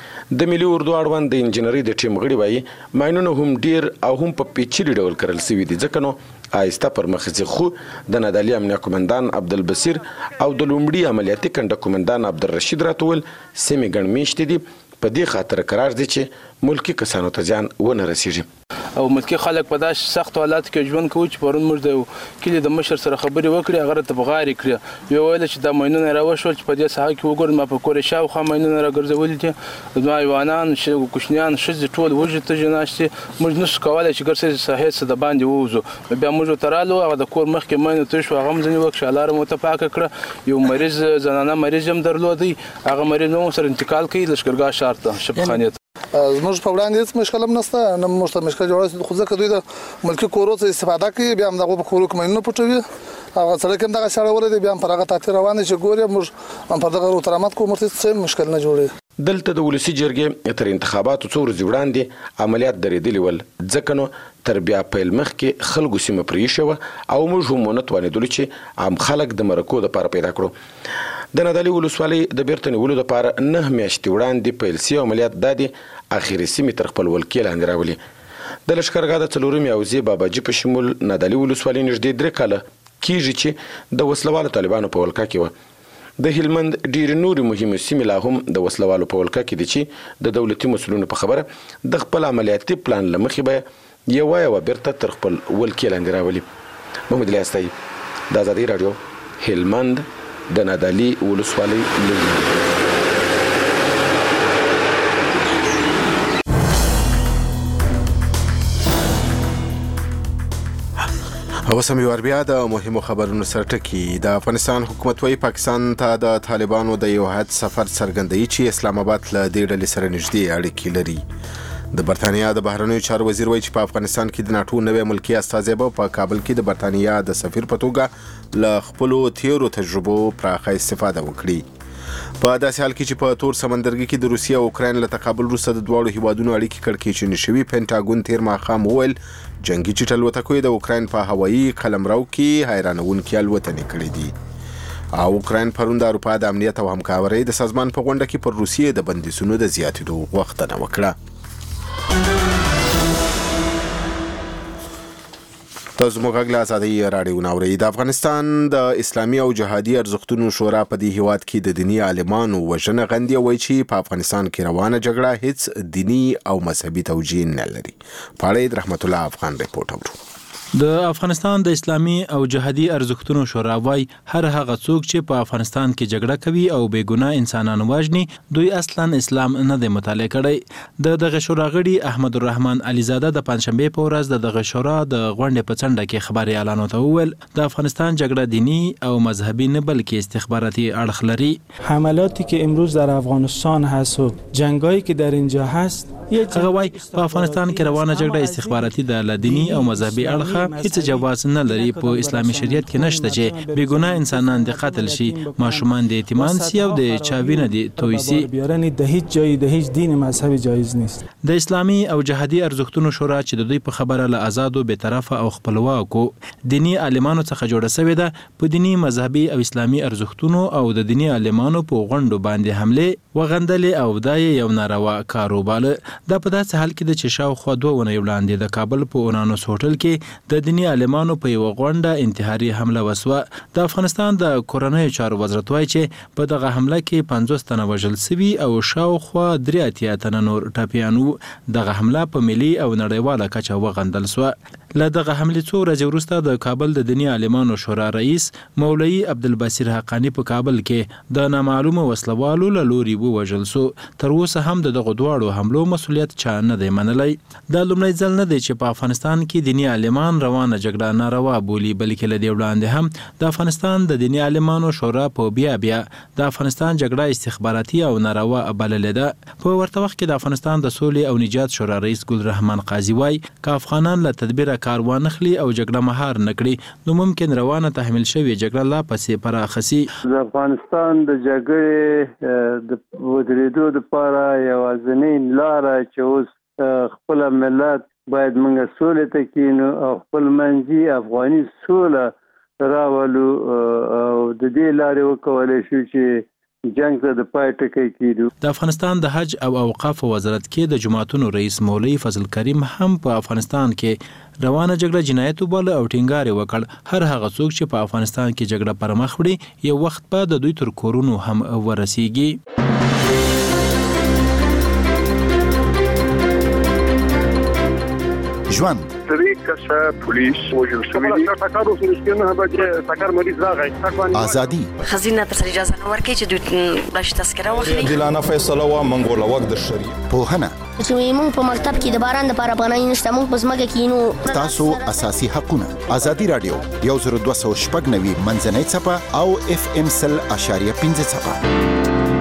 د ملي اردو اړوند د انجنیري د ټیم غړي وایي ماینونه هم ډیر او هم په پیچلي ډول کرل شوي دي ځکه نو آهسته پر مخ ځي. خو د نادعلي امنیه قومندان عبدالبصیر او د لومړي عملیاتي کنډه قومندان عبدالرشید راته وویل سیمې ګڼ میاشتې دي په دې خاطر قرار دي چې ملکی کسانو ته زیان ونه رسیږي. او ملکی خلک په داسې سختو حالاتو کې ژوند کوي چې پرون موږ د کلي د مشر سره خبرې وکړې هغه راته بغارې کړې ویې ویل چې دا ماینونه راوشول چې په دې ساحه کې وګورم ما په کور شاوخوا ماینونه راګرځولي دي زما حیوانان کوچنیان ښځې ټول وږي تږي ناستې موږ نشو کولی چې ګرځې ساحې څه د باندې ووځو بیا موږ ورته رالو هغه د کور مخکې ماینه توی شو هغه هم ځینې وکړه شالاره مو ورته پاکه کړه یو مریض زنانه مریض هم درلودی هغه مریض هم سره انتقال کوي لښکرګاه ښار ته شفاخانې ته. زموږ په وړاندې هېڅ مشکل هم نشته نه موږ ته مشکل جوړوي خو ځکه دوی د ملکي کورو څخه استفاده کوي بیا هم د هغو په کورو کې ماینونه پټوي هغه سړک هم دغه شړولی دی بیا هم پر هغه تاتې روان دی چې ګورې موږ هم پر دغه روترامات کوو مرتې څه مشکل نه جوړوي. دلته د ولسي جرګې تر انتخاباتو څو ورځې وړاندې عملیات درېدلي ول ځکه نو تر بیا پیل مخکې خلکو سیمه پرېښې وه او موږ هم ونه توانېدلو چې عام خلک د مرکو دپاره پیدا کړو. د نادعلي ولسوالۍ د بیرته نیولو دپاره نه میاشتې وړاندې پیل سوي عملیات دا دي اخري سیمې تر خپل ولکې لاندې راولي. د لښکرګاه د څلورمې حوزې باباجي په شمول نادعلي ولسوالۍ نږدې درې کاله کېږي چې د وسلوالو طالبانو په ولکه کې وه. د هلمند ډېرې نورې مهمې سیمې لا هم د وسلوالو په ولکه کې دي چې د دولتي مسؤلینو په خبره د خپل عملیاتي پلان له مخې به یوه یوه بیرته تر خپل ولکې لاندې راولي. محمد الیاس طیب د ازادۍ راډیو هلمند د نادعلي ولسوالۍ لږ. اوس هم یو بیا د مهمو خبرونو سره ټکي. د افغانستان حکومت وايي پاکستان ته د طالبانو د یو حد سفر څرګندوي چې اسلام آباد له دې ډلې سره نږدې اړیکې لري. د برتانیا د بهرنیو چارو وزیر وایي چې په افغانستان کې د ناټو نوی ملکی استازی به په کابل کې د برتانیا د سفیر په توګه له خپلو تیرو تجربو پراخه استفاده وکړي. په داسې حال کې چې په تور سمندرګي کې د روسیې او اوکراین له تقابل وروسته د دواړو هیوادونو اړیکې کړکېچنې شوي پینټاګون تیر ماښام وویل جنګي جټ الوتکو د اوکراین په هوایي قلمرو کې حیرانونکې الوتنې کړې دي او اوکراین پرون د اروپا د امنیت او همکارۍ د سازمان په غونډه کې پر روسیې د بندیزونو د زیاتېدو غوښتنه وکړه. تاسو موږ غږ له ازادۍ راډیو ناورئ. د افغانستان د اسلامي او جهادي ارزښتونو شورا په دې هیواد کې د دیني عالمانو وژنه غندي او وایي چې په افغانستان کې روانه جګړه هیڅ دیني او مذهبي توجیه نه لري. په اړه د رحمت الله افغان ریپورت اورو. د افغانستان د اسلامي او جهادي ارزښتونو شورا وايي هر هغه څوک چې په افغانستان کې جګړه کوي او بې ګناه انسانان وژني دوی اصلا اسلام نه دی مطالعه کړی. د دغه شورا غړي احمد الرحمن علیزاده د پنځشنبه په ورځ د دغه شورا د غونډې په څنډه کې خبري اعلان وکړ. د افغانستان جګړه دینی او مذهبی نه بلکې استخباراتي اړخ لري. حملاتی که امروز در افغانستان هست و جنگایی که در اینجا هست هغه وايي په افغانستان کې روانه جګړه استخباراتي د لدینی او مذهبي اړخ هیڅ جواز نه لري. په اسلامي شریعت کې نشته چې بې ګناه انسانان د قتل شي ماشومان د یتیمان سي او د چاوینه د توي سي. د هیڅ جای د هیڅ دین مذهبي جایز نیست. د اسلامي او جهادي ارزښتونو شورا چې د دوی په خبره له آزادو به طرفه او خپلواکو دینی عالمانو څخه جوړه شوې ده په دینی مذهبي او اسلامي ارزښتونو او د دینی عالمانو په غونډو باندې حمله وغندلې او دای یو ناروا کاروبار. دا په داسې حال کې د چې شاوخوا دوه ونې وړاندې د کابل په اورانوس هوټل کې د دینی عالمانو په یو غونډه انتحاري حمله وسوه. د افغانستان د کورنیو چارو وزارت وایي چې په دغه حمله کې پنځوس تنه وژل شوي او شاوخوا درې اتیا تنه نور ټپیان وو. دغه حمله په ملي او نړیواله کچه وغندل شوه. له دغه حملې څو ورځې وروسته د کابل د دینی عالمانو شورا رئیس مولوي عبدالبصیر حقانی په کابل کې د نامعلومو وسلوالو له لوري ووژل شو. تر اوسه هم د دغو دواړو حملو مسؤلیت چا نه دی منلی. دا لومړی ځل نه دی چې په افغانستان کې دینی عالمان روانه جګړه ناروا بولي، بلکې له دې وړاندې هم د افغانستان د دینی عالمانو شورا په بیا بیا د افغانستان جګړه استخباراتي او ناروا بللې ده. په ورته وخت کې د افغانستان د سولې او نجات شورا رئیس ګل رحمان قاضي وایي که افغانان له تدبیره کار وانخلي او جګړه مهار نکړي نو ممکن روانه تحمیل شوې جګړه لا پسې پراخه سي. د افغانستان د جګړې د ودرېدو لپاره یوازینۍ لاره چې اوس خپل ملت باید موږ سولې ته کینو او خپل منځي افغاني سوله راولو او د دې لارې وکولای شو چې جنگ ته د پای ټکی کیدو. د افغانستان د حج او اوقاف وزارت کې د جماعتونو رئیس مولوي فضل کریم هم په افغانستان کې روانه جګړه جنایت وباله او ټینګار وکړ. هر هغه څوک چې په افغانستان کې جګړه پر مخ وړي یو وخت به د دوی تر کورونو هم ورسیږي. ژوند درې کسه پولیس وژل شوي دي. ټکر وسو رښتینه به چې ټکر مریض راغی. ازادي خزینه تر اجازه نه ورکړي چې دوی بلش تذکره واخلي. عادلانه فیصله و منګول وخت د شری پوهنه چې موږ په مکتب کې د باران لپاره پناه نشته، موږ په ځمکه کې نو تاسو اساسي حقونه. ازادي رادیو یو زر دوه سوه شپږ نوي منځنۍ څپه او اف ام سل اشاریه پنځه څپه.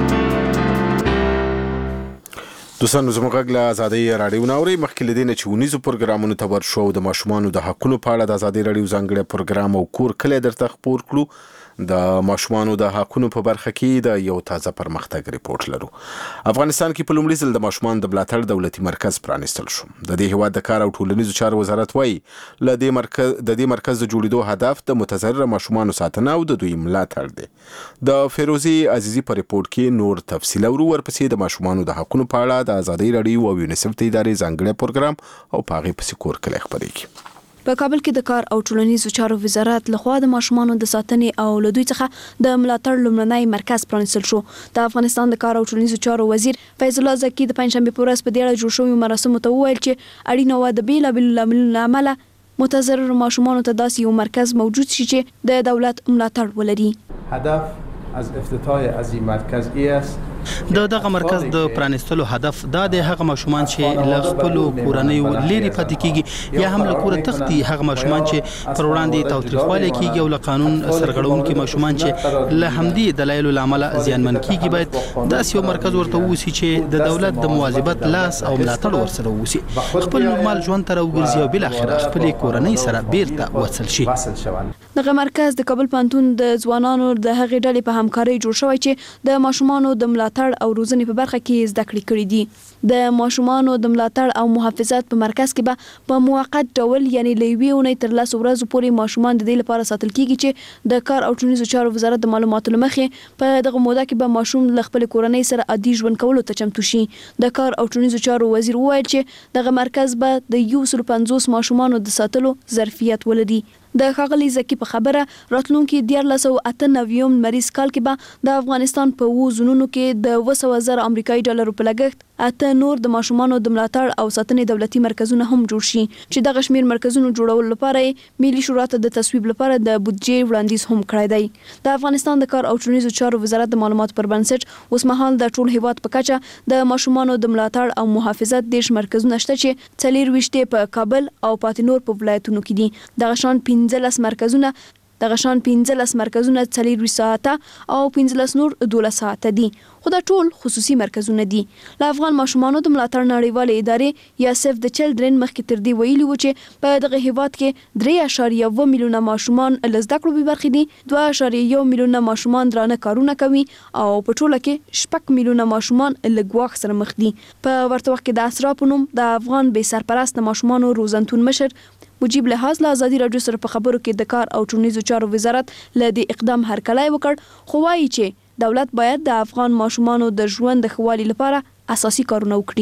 دوستانو زموږ غږ له ازادۍ راډیو نه اورئ. مخکې له دې نه چې ونیزو پروګرامونو ته ورشو د ماشومانو د حقونو په اړه د ازادۍ راډیو ځانګړی پروګرام او کور کلی درته خپور کړو. د ماشومانو د حقونو په برخه کې د یو تازه پرمختګ ریپورت لرو. افغانستان کې په لومړي ځل د ماشومانو د ملاتړ دولتي مرکز پرانیستل شو. د دې هیواد د کار او ټولنیزو چارو وزارت وایي له دې مرکز د دې مرکز د جوړېدو هدف د متضرره ماشومانو ساتنه او د دوی ملاتړ دی. د فیروزي عزیزي په ریپورت کې نور تفصیل اورو. ورپسې د ماشومانو د حقونو په اړه د ازادۍ راډیو او یونیسف د ادارې ځانګړی پروګرام او په هغې پسې کور کلی خپرېږي. په کابل کې د کار او ټولنیزو چارو وزارت لخوا د ماشومانو د ساتنې او له دوی څخه د ملاتړ لومړنی مرکز پرانیستل شو. د افغانستان د کار او ټولنیزو چارو وزیر فیض الله زکی د پنځشنبې په ورځ په دې اړه جوړ شویو مراسمو ته وویل چې اړینه وه د بېلابېلو لاملونو له امله متضررو ماشومانو ته داسې یو مرکز موجود شي چې د دولت ملاتړ ولري. هدف از افتتاح از این مرکز ای است د دغه مرکز د پرانیستلو هدف دا د هغه ماشومان چې له خپل کورنیو لري پاتې کیږي یا هم له کوره تختی، هغه ماشومان چې پر وړاندې تاوتریخوالی کیږي او له قانون سرغړونکي ماشومان چې له همدې دلایلو له امله زیانمن کیږي، باید داسې یو مرکز ورته ووسي چې د دولت د مواظبت لاس او ملاتړ ورسره ووسي، خپل نورمال ژوند ته راوګرځي او بالاخره خپلې کورنۍ سره بیرته وصل شي. دغه مرکز د کابل پوهنتون د ځوانانو د هغې ډلې په همکارۍ جوړ شوی چې د ماشومانو د ملاتړ او روزنې په برخه کې زده کړې کړې دي. د ماشومانو د ملاتړ او محافظت په مرکز کې به په موقت ډول یعنی له یوې اونۍ تر لسو ورځو پورې ماشومان د دې لپاره ساتل کیږي چې د کار او ټولنیزو چارو وزارت د معلوماتو له مخې په دغه موده کې به ماشوم له خپلې کورنۍ سره عادي ژوند کولو ته چمتو شي. د کار او ټولنیزو چارو وزیر وویل چې دغه مرکز به د یو سل پنځوس ماشومانو د ساتلو ظرفیت ولري. د ښاغلي زکی په خبره راتلونکي دیارلس سوه اته نوي مریض کال کې به د افغانستان په اووه زونونو کې د اوه سوه زره امریکایي ډالرو په لګښت اته نور د ماشومانو د ملاتړ او ساتنې دولتي مرکزونه هم جوړ شي چې دغه شمیر مرکزونو جوړولو لپاره ملي شورا ته د تصویب لپاره د بودجې وړاندیز هم کړی دی. د افغانستان د کار او ټولنیزو چارو وزارت د معلوماتو پر بنسټ اوس مهال د ټول هیواد په کچه د ماشومانو د ملاتړ او محافظت دیش مرکزونه شته چې څلور ویشتې په کابل او پاتې نور په ولایتونو کې دي. دغه شان پنځلس مرکزونه دغه شان پنځلس مرکزونه څلور ساعته او پنځلس نور دولس ساعته دي، خو دا ټول خصوصي مرکزونه دي. له افغان ماشومانو د ملاتړ نړیوالې ادارې یا سیف د چلډرن مخکې تر دې ویلي و چې په دغه هیواد کې درې اعشاریه اوه میلیونه ماشومان له زده کړو بې برخې دي، دوه اعشاریه یو میلیونه ماشومان درانه کارونه کوي او په ټوله کې شپږ میلیونه ماشومان له ګواښ سره مخ دي. په ورته وخت کې د اسرا په نوم د افغان بې سرپرسته ماشومانو روزنتون مشر مجيب لحاظ له ازادي راډیو سره په خبرو کې د کار او ټولنیزو چارو وزارت له دې اقدام هرکلی وکړ، خو وایي چې دولت باید د افغان ماشومانو د ژوند د ښه والي لپاره اساسي کارونه وکړي.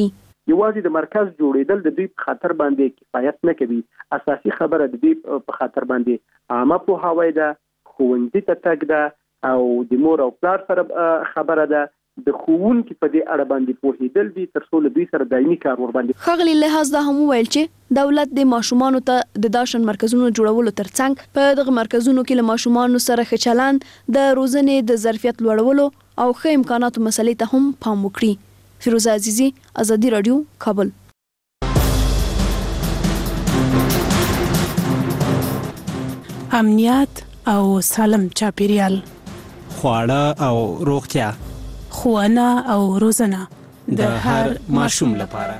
یوازې د مرکز جوړېدل د دوی په خاطر باندې کفایت نه کوي. اساسي خبره د دوی په خاطر باندې عامه پوهاوی ده، ښوونځي ته تګ ده او د مور او پلار سره خبره ده. د ښوونکي په دې اړه باندې پوهېدل دي تر څو له دوی سره دایمي کار ور باندې. ښاغلي لحاظ دا هم وویل چې دولت د ماشومانو ته د داشن مرکزونو جوړولو ترڅنګ په دغه مرکزونو کې له ماشومانو سره ښه چلند، د روزنې د ظرفیت لوړولو او ښه امکاناتو مسلې ته هم پام وکړي. فیروزه عزیزی، آزادي رادیو، کابل. امنیت او سالم چاپیریال، خواړه او روغتیا، ښوونه او روزنه د هر ماشوم لپاره.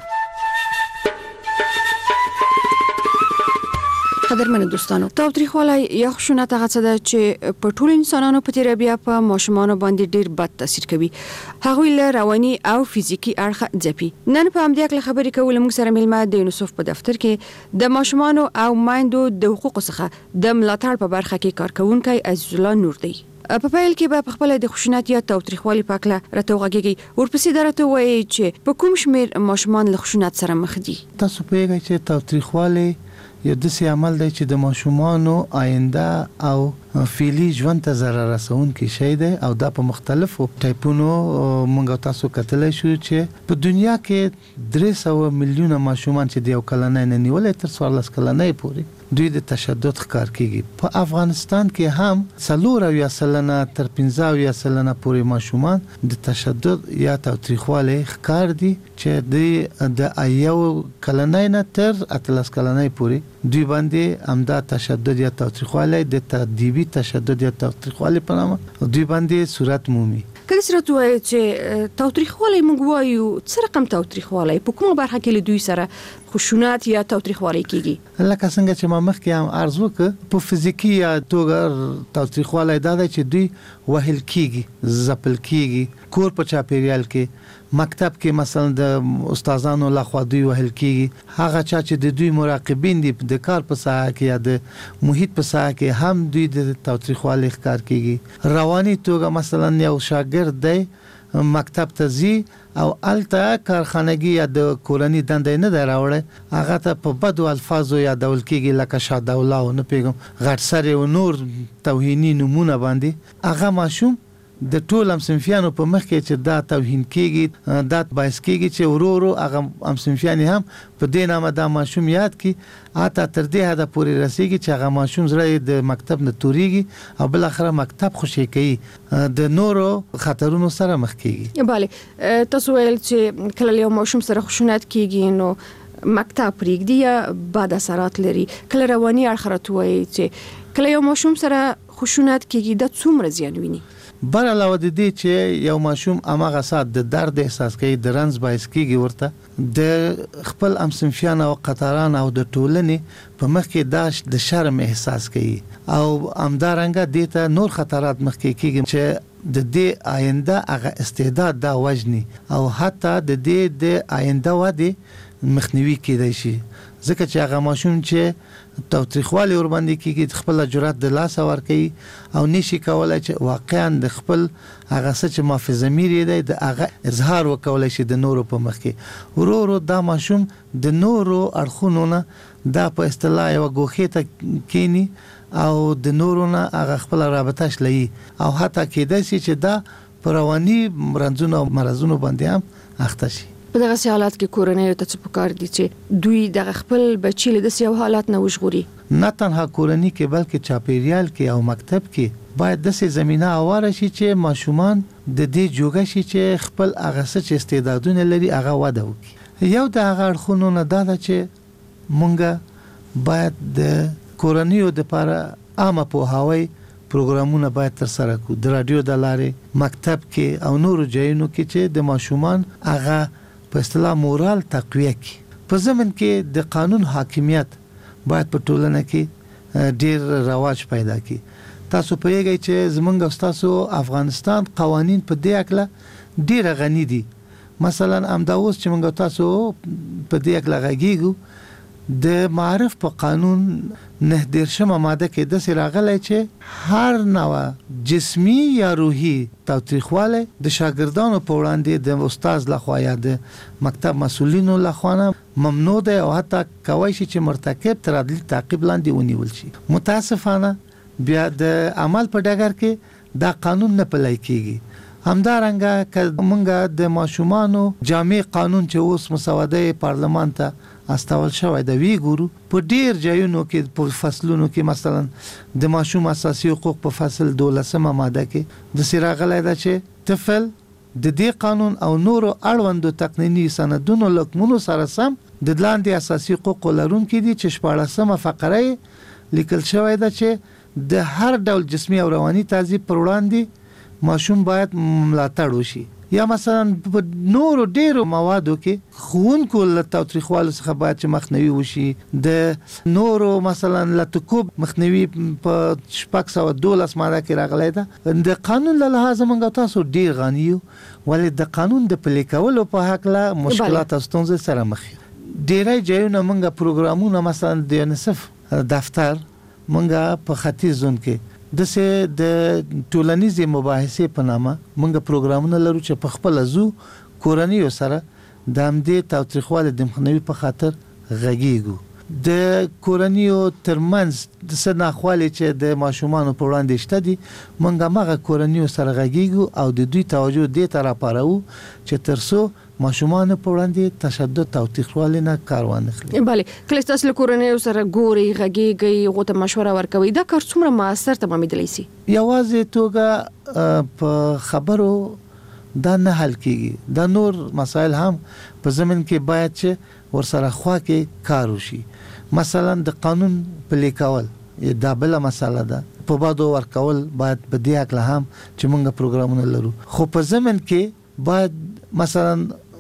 قدرمن دوستانو، تاوتریخوالی یا خشونت هغه څه ده چې په ټولو انسانانو په تیره بیا په ماشومانو باندې ډیر بد تاثیر کوي. هغوی له رواني او فزیکی اړخه ځپي. نن په همدې اړه خبرې کول موږ سره ملما د یونیسف په دفتر کې د ماشومانو او مایندو د حقوقو څخه د ملاتړ په برخه کې کارکونکي عزیز الله نور دی. په پیل کې به خپل د خشونت یا تاوتریخوالي په اړه راته وغږیږي، ورپسې درته وایي چې په کوم شمیر ماشومان له خشونت سره مخ دي. تاسو پوهیږئ چې تاوتریخوالي یو داسې عمل دی چې د ماشومانو آینده او فعلي ژوند ته ضرر رسونکی شی دی او دا په مختلفو ټایپونو موږ تاسو کتلی شو چې په دنیا کې درې سوه میلیونه ماشومان چې د یو کلنۍ نه نیولې تر څوارلس کلنۍ پورې دوی د تشدد ښکار کیږي. په افغانستان کې هم څلور اویا سلنه تر پنځه اویا سلنه پورې ماشومان د تشدد یا تاوتریخوالي ښکار دي چې د یو کلنۍ نه تر اتلس کلنۍ پورې دوی باندې همدا تشدد یا تاوتریخوالي د تادیبي تشدد یا تاوتریخوالي په نامه دوی باندې صورت مومي. کله چې وایي چې تاوتریخوالی موږ وایو څه رقم تاوتریخوالی په کومه برخه کې له دوی سره خشونت یا تاوتریخوالی کیږي؟ لکه څنګه چې ما مخکې هم عرض وکړ، په فزیکی یا توګه تاوتریخوالی دا دی چې دوی وهل کیږي، ځپل کیږي، کور په چاپیریال کې، مکتب کې مثلا د استادانو لخوا دوی وهل کیږي، هغه چا چې د دوی مراقبین دي د کار په ساحه کې یا د محیط په ساحه کې هم دوی د تاوتریخوالي ښکار کیږي. رواني توګه مثلا یو شاګرد دی مکتب ته ځي او الته کارخانګي یا د کورنۍ دندې نه دراوړي، هغه ته په بدو الفاظو یادول کیږي لکه شاده الله او نه پیغام غټ سره او نور توهینی نمونه باندې. هغه ماشوم د ټول هم صنفیانو په مخ کې چې دا توهین کیږي، دا باعث کیږي چې ورو ورو هغه هم صنفیان هم په دې نامه دا ماشوم یاد کی اته تر دې حد پورې رسیږي چې هغه ماشوم زړه د مکتب نه توريږي او بل اخره مکتب خوشي کوي، د نورو خطرونو سره مخ کیږي. bale تاسو ویل چې کله یو ماشوم سره خشونت کیږي نو مکتب پرېږدي یا بد اثرات لري. کله رواني اړخ راته وایي چې کله یو ماشوم سره خشونت کیږي د څومره زیان ویني؟ بر علاوه د دې چې یو ماشوم امغه سات د درد احساس کوي، د رنځ باعث کیږي، ورته د خپل امسنفیان او قطاران او د ټولنې په مخ کې داش د شرم احساس کوي او امدارنګه د ته نور خطرات مخ کې کیږي چې د دې آینده هغه استعداد دا وجني او حتی د دې د آینده وده مخنیوي کېدای شي. ځکه چې هغه ماشوم چې تاوتریخوالی ور باندې کیږي خپل جرأت د لاس ور کوي او نشي کولای چې واقعا د خپل هغه څه چې ما په ضمیر دی د هغه اظهار وکولای شي د نورو په مخ کې. ورو ورو دا ماشوم د نورو اړخونو نه دا په اصطلاح یو غوخه ته کینی او د نورو نه هغه خپل رابطه شلي او حتی کېدای شي چې دا پرواني مرزونو مرزونو باندې هم اخته شي. په دغه حالات کې کورنۍ ته څه پکار دي چې دوی د خپل بچی له داسې یو حالت نه وژغوري؟ نه تنها کورنۍ کې بلکې چاپیریال کې او مکتب کې باید داسې زمينه اواره شي چې ماشومان د دې جوګه شي چې خپل هغه څه استعدادونه لري هغه وده وکړي. یو د هغه اړخونو نه دا ده چې مونږ باید د کورنۍ لپاره عامه پوهاوی پروګرامونه باید تر سره کړو، د رادیو د لارې مکتب کې او نورو ځایونو کې چې د ماشومان هغه په اصطلاح مورال تقویه کی. په زمن کې د قانون حاکمیت باید په ټولنه کې ډیر رواج پیدا کی. تاسو پوهیږئ چې زمونږ تاسو افغانستان قوانین په دې اړه ډیر غنی دي. مثلا امدا اوس چې موږ تاسو په دې اړه غږیږو د معرف په قانون نه دیرشمه ماده کې د سراغله چې هر نوع جسمی یا روحي تاوتریخواله د شاګردانو په وړاندې د استاد لخوا یا د مکتب مسولینو لخوا ممنوع ده او حتی کوي چې مرتکب تر عدالت تعقیب لاندې ونیول شي. متاسفانه بیا د عمل په ډګر کې دا قانون نه پلی کیږي. همدارنګه که مونږ د ماشومانو جامع قانون چې اوس مسوده پارلمان ته استول شوی د وی ګورو په ډیر ځایونو کې په فصلونو کې مثلا د ماشوم اساسي حقوق په فصل دولسمه ماده کې د سراغله ده چې طفل د دې قانون او نورو اړوندو تقنینی سندونو لکمونو سره سم د لاندې اساسي حقوق لرونکي دي چې شپاړسمه فقره لیکل شوی ده چې د هر ډول جسمي او رواني تعذيب پر وړاندې ماشوم باید ملاتړ وشي. یا مثلا په نورو ډیرو موادو کې خونکو له تاوتریخوالو څخه باید چې مخنیوي وشي. د نورو مثلا لتکوب مخنیوي په شپږ سوه دولس ماده کې راغلی ده. د قانون له لحاظه موږ تاسو ډیر غني یو ولې د قانون د پلي کولو په حق له مشکلات او ستونزې سره مخ یو. ډیری ځایونه موږ پروګرامونه مثلا د یونیسف دفتر موږ په ختیځ زون کې د سه د ټولنیزې مباحثې په نامه موږ پروګرامونه لرو چې په خپل زو کورنۍ سره د همدې تاوتریخوالي د مخنیوي په خاطر غږیږو. د کورنیو ترمنځ د سناخوالي چې د ماشومان په وړاندې شته دي موږ هغه کورنیو سره غږیږو او د دوی توجه دې ته راپارو چې ترسو ماشومان په وړاندې تشدد او تخوالي نه کار وانخلي. بله کله تاسو کورنۍ سره ګوري غږیږي غوته مشوره ورکوي دا کار څومره موثر تمامېدلی شي؟ یوازې توګه په خبرو دا نه حل کیږي. دا نور مسائل هم په زمين کې باید چې ورسره خوا کې کار وشي. مثلا د قانون پلي کول دا بل مسله ده. په بادو ورکول باید په دې اکل هم چې موږ پروګرامونه لرو. خو په زمين کې باید مثلا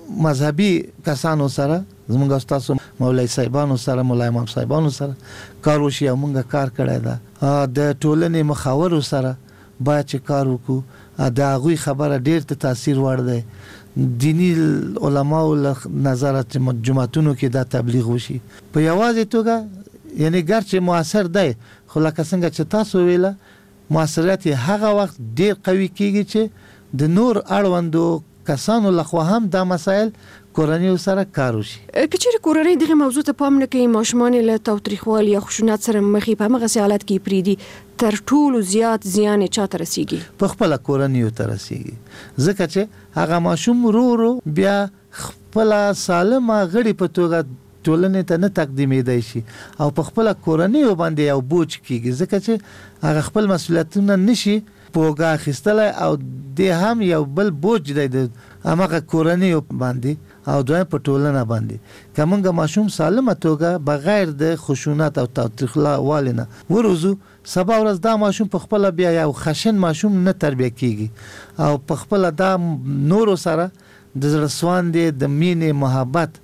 مذهبي کسانو سره زموږ استاد مولوی صاحبانو سره مولای امام صاحبانو سره کار وشي او موږ کار کړی ده. د ټولنې مخاورو سره باید چې کار وکړو. دا غوي خبره ډیر ته تاثیر ور ده. دینی علماو نظر چې جماعتونو کې دا تبلیغ وشي په یوازې توګه یعنی ګرچې موثر دی خو لکه څنګه چې تاسو ویله موثریت هغه وخت ډیر قوي کیږي چې د نور اړوندو کسانو لخوا هم دا مسائل کورنۍ سره کار وشي. کچېر کورنۍ دغه موضوع ته پام نه کوي ماشومان له تاوتریخوالي یا خشونت سره مخې په هغه حالت کې پریدي تر ټولو زیات زیان چاته رسیږي؟ په خپل کورنۍ ته رسیږي ځکه چې هغه ماشوم ورو ورو بیا خپل سالمه غړي په توګه ټولنې ته نه تقدیمېدای شي او په خپل کورنۍ باندې یو بوج کیږي ځکه چې هغه خپل مسؤلیتونه نشي پوګه اخیستل او د هم یو بل بوج دی د هغه کورنۍ باندې او دوی په ټولنه باندې. کومه ماشوم سالمه توګه بغیر د خشونت او تاوتریخوالي نه ورزو سبا ورځ دا ماشوم په خپل بیا یو خشن ماشوم نه تربیه کیږي او په خپل دا نورو سره د زړسوان دي د مینې محبت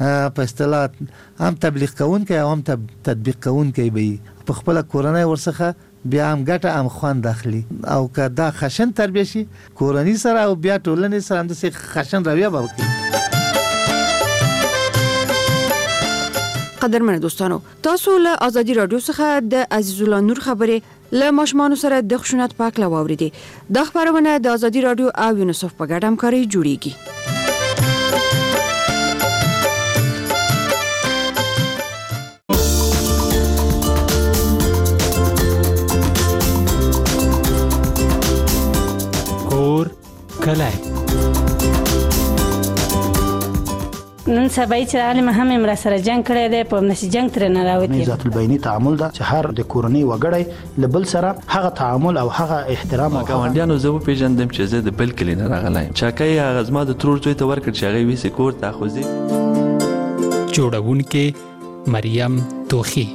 په اصطلاح هم تبلیغ کوونکی او هم تطبیق کوونکی به په خپل کورنۍ ورڅخه بیا هم ګټه هم خوان داخلي او که دا خشن تربیه شي کورنۍ سره او بیا ټولنې سره هم د خشن رویه به وکړي. قدرمن دوستانو تاسو له ازادي رادیو څخه د عزیز الله نور خبرې له ماشومان سره د خشونت په اړه واوریدي. د خبرونه د ازادي رادیو او یونیسف په ګډه همکاري جوړیږي. کلای نن سبا چې عالم هم امر سره جنگ کړی دی په نشي جنگ تر نه راوتی. ذات البینی تعامل دا چې هر د کورنۍ وګړی لبل سره هغه تعامل او هغه احترام او ګاونډیانو زه په پیژندم چې زه د بل کلی نه راغلایم. چاکای هغه زما د ترور زوی ته ورکړ چې هغه ویسه کور ته خوځي. جوړونکې مریم توخی.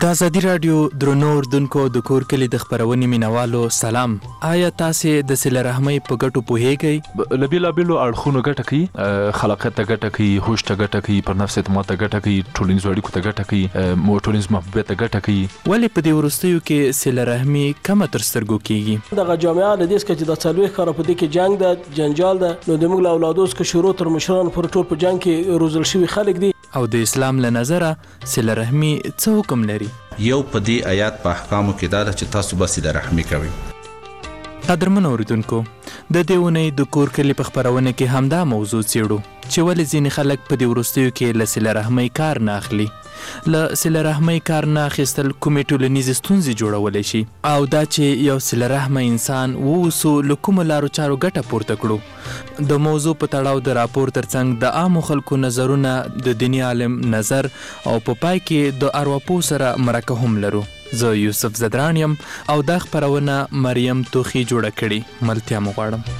د ازادي رادیو درنو اردوونکو د کور کلي د خپرونې مینوالو سلام. آیا تاسې د صله رحمۍ په ګټو پوهیږئ؟ له بېلابېلو اړخونو ګټه کوي، خلاقیت ته ګټه کوي، هوش ته ګټه کوي، پر نفس اعتماد ته ګټه کوي، ټولنیزو اړیکو ته ګټه کوي، مو ټولنیز محبوبیت ته ګټه کوي. ولې په دې وروستیو کې صله رحمي کمه تر سترګو کیږي؟ دغه جامعه له دې څخه چې د څلوېښت کاله په دې کې جنګ ده، جنجال ده، نو د موږ له اولادو څخه شروع تر مشرانو پورې ټول په جنګ کې روزل شوي خلک دي. او د اسلام له نظره صله رحمي څه حکم لري؟ یو په دې آیات په احکامو کې دا ده چې تاسو به صله رحمي کوئ. قدرمنو اورېدونکو، د دې اونۍ د کور کلي په خپرونه کې همدا موضوع څېړو چې ولې ځینې خلک په دې وروستیو کې له صله رحمۍ کار نه اخلي. له صله رحمۍ کار نه اخیستل کومې ټولنیزې ستونزې جوړولی شي، او دا چې یو صله رحمه انسان واوسو له کومو لارو چارو ګټه پورته کړو. د موضوع په تړاو د راپور ترڅنګ د عامو خلکو نظرونه، د دیني عالم نظر، او په پای کې د ارواپوه سره مرکه هم لرو. زه یوسف زدران یم او دا خپرونه مریم توخي جوړه کړې. ملتیا مو غواړم.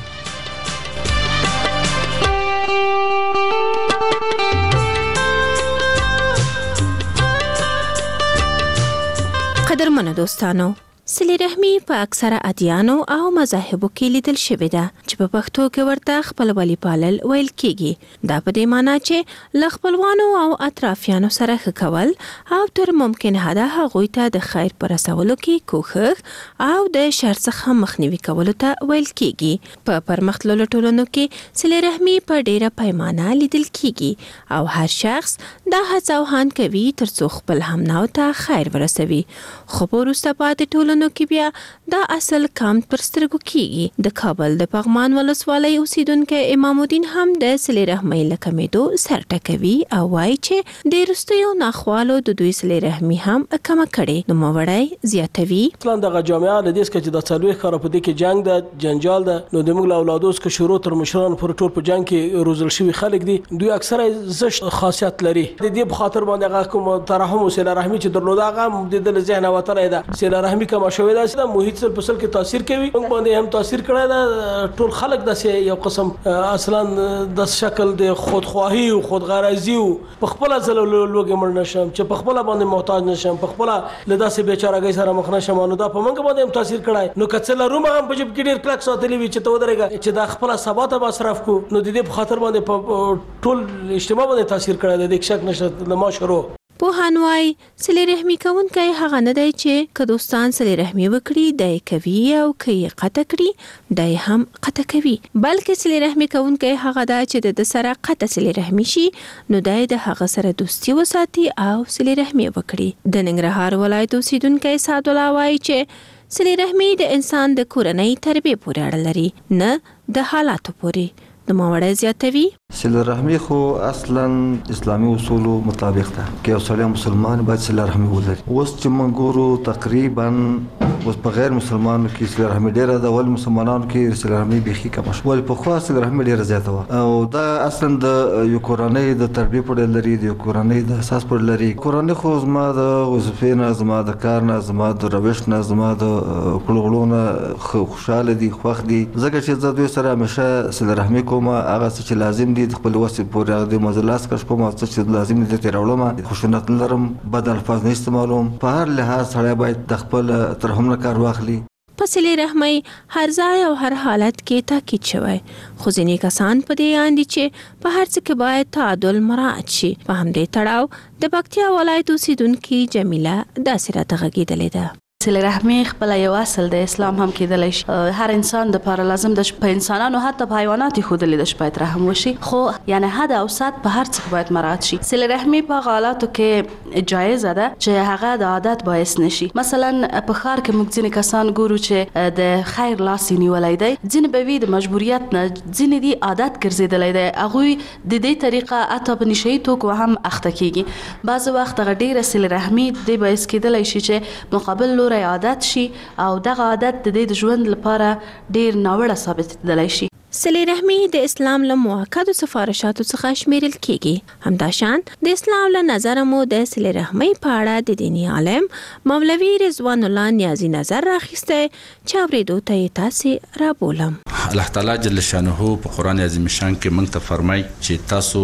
قدرمنو دوستانو، صله رحمي په اکثره ادیانو او مذاهبو کې لیدل شوې ده چې په پښتو کې ورته خپلولي پالل ویل کېږي. دا په دې معنی چې له خپلوانو او اطرافیانو سره ښه کول او تر ممکن حده هغوی ته د خیر په رسولو کې کوښښ او د شر څخه مخنیوي کولو ته ویل کېږي. په پرمختللو ټولنو کې صله رحمي په ډیره پیمانه لیدل کېږي او هر شخص دا هڅه او هان کوي ترڅو خپل همناو ته خیر ورسوي. خو وروسته پاتې ټولنو کې بیا دا اصل کم پر سترګو کېږي. د کابل د پغمان ولسوالۍ اوسیدونکی امام الدین هم د صله رحمۍ له کمېدو سر ټکوي او وایي چې د وروستیو ناخوالو د دوی صله رحمي هم کمه کړې. نوموړی زیاتوي: اصلا دغه جامعه له دې څخه چې د څلوېښت کاله په دې کې جنګ ده، جنجال ده، نو د موږ له اولادو څخه شروع تر مشرانو پورې ټول په جنګ کې روزل شوي خلک دي. دوی اکثره زشت خاصیت لري. د دې په خاطر باندې هغه کوم ترحم او صله رحمي چې درلوده هغه د دې له ذهنه وتلی ده. صله رحمي کمه شوې ده چې محیط سره په سل کې تاثیر کوي. موږ باندې هم تاثیر کړی ده. ټول خلک داسې یو قسم اصلا د شکل د خودخواهي او خودغرضي او په خپله زه لوږې مړ نشم، چې په خپله باندې محتاج نشم، په خپله له داسې بېچارهګۍ سره مخ نشم. نو دا په موږ باندې هم تاثیر کړی. نو که څه لرو ما هم په جیب کې ډېر کلک ساتلي وي چې ته ودرېږه چې دا خپله سبا ته مصرف کړو. نو د دې په خاطر باندې په ټول اجتماع باندې تاثیر کړی دی. د شک نشته له ما شروع. پوهان وایي صله رحمي کوونکی هغه نه دی چې که دوستان صله رحمي وکړي دی کوي او که یې قطع کړي دی هم قطع کوي، بلکې صله رحمي کوونکی هغه دی چې د سره قطع صله رحمي شي نو دی د هغه سره دوستي وساتي او صله رحمي وکړي. د ننګرهار ولایت اوسیدونکی سعدالله وایي چې صله رحمي د انسان د کورنۍ تربیې پورې اړه لري، نه د حالاتو پورې. نوموړی زیاتوي: صله رحمي خو اصلا اسلامي اصولو مطابق ده که یو سړی مسلمان باید صله رحمي ولري. اوس چې موږ ګورو تقریبا اوس په غیر مسلمانانو کې صله رحمي ډېره ده، ولې مسلمانانو کې صله رحمي بیخي کمه شوه. ولې پخوا صله رحمي ډېره زیاته وه او دا اصلا د یو کورنۍ د تربیې پورې لري، د یو کورنۍ د اساس پورې لري. کورنۍ خو زما د وظیفې نه، زما د کار نه، زما د روش نه، زما د کړو غړو نه خوشحاله دي، خوښ دي، ځکه چې زه دوی سره همیشه صله رحمي کوم. هغه څه چې لازم دي د خپل وس پورې هغه د مزلاس کښ کوم څه چې لازم دي ته راوړم. خشونت لرم، بد الفاظ نه استعمالوم. په هر لحاظ سړی باید د خپل ترحم نه کار واخلي. په صله رحمۍ هر ځای او هر حالت کې تاکید شوی، خو ځینې کسان په دې اند دي چې په هر څه کې باید تعادل مراعات شي. په همدې تړاو د پکتیا ولایت اوسیدونکې جمیله داسې راته غږېدلې ده: صله رحمي خپل یو اصل د اسلام هم کېدلی شي. هر انسان د لپاره لازم ده په انسانانو حتی په حیوانات یې ښودلی ده چې باید رحم وشي، خو یعنی حد او سطح په هر څه باید مراعات شي. صله رحمي په هغه حالاتو کې جایزه ده چې هغه د عادت باعث نشي. مثلا په ښار کې موږ ځینې کسان ګورو چې د خیر لاس یې نیولی دی، ځینې به وي د مجبوریت نه، ځینې دي عادت ګرځېدلی دی، هغوی د دې طریقه حتی په نشهیي توکو هم اخته کېږي. بعضې وخت هغه ډېره صله رحمي دې باعث کېدلی شي چې مقابل لوری عادت شي او دغه عادت د دې د ژوند لپاره ډېر ناوړه ثابتېدلی شي. صله رحمي د اسلام له موکدو سفارشاتو څخه شمیرل کېږي. همداشان د اسلام له نظره مو د صله رحمي په اړه د دیني عالم مولوي رضوان الله نیازي نظر راخیستی چې اورېدو ته یې تاسې رابولم. الله تعالی جل شانه په قرآن عظیم شان کې موږ ته فرمایي چې تاسو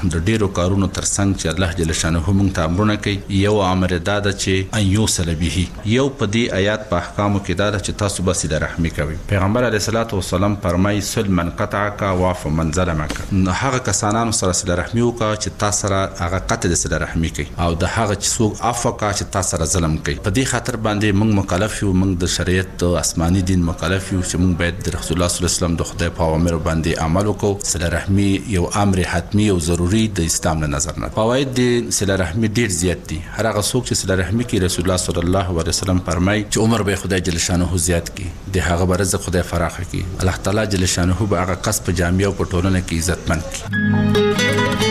د ډیرو کارونو ترڅنګ چې الله جل شانه موږ ته امرونه کوي، یو امر دا ده چې ان یوصل به، یو په دې آیات په احکامو کې دا ده چې تاسو به صله رحمي کوئ. پیغمبر علیه الصلاۃ والسلام فرمایي صل من قطعک واعف من ظلمک، هغه کسانانو سره صله رحمي وکړه چې تاسو سره هغه قطع د صله رحمي کوي، او د هغه چې څوک عفو کوي چې تاسو سره ظلم کوي. په دې خاطر باندې موږ مکلف یو، موږ د شریعت آسماني دین مکلف یو چې موږ باید د رسول الله صلی الله علیه وسلم د خدای په اوامر باندې عمل وکړو. صله رحمي یو امر حتمی او ضروری د اسلام له نظر نه. فواید د صله رحمي ډیر زیات دي. هر هغه څوک چې صله رحمي کوي، رسول الله صلی الله علیه وسلم فرمایي چې عمر به خدای جل شانه زیات کړي، د هغه به رزق خدای فراخ کړي، الله تعالی جل شانه به هغه کس په جامع او په ټولنه کې عزتمن کړي.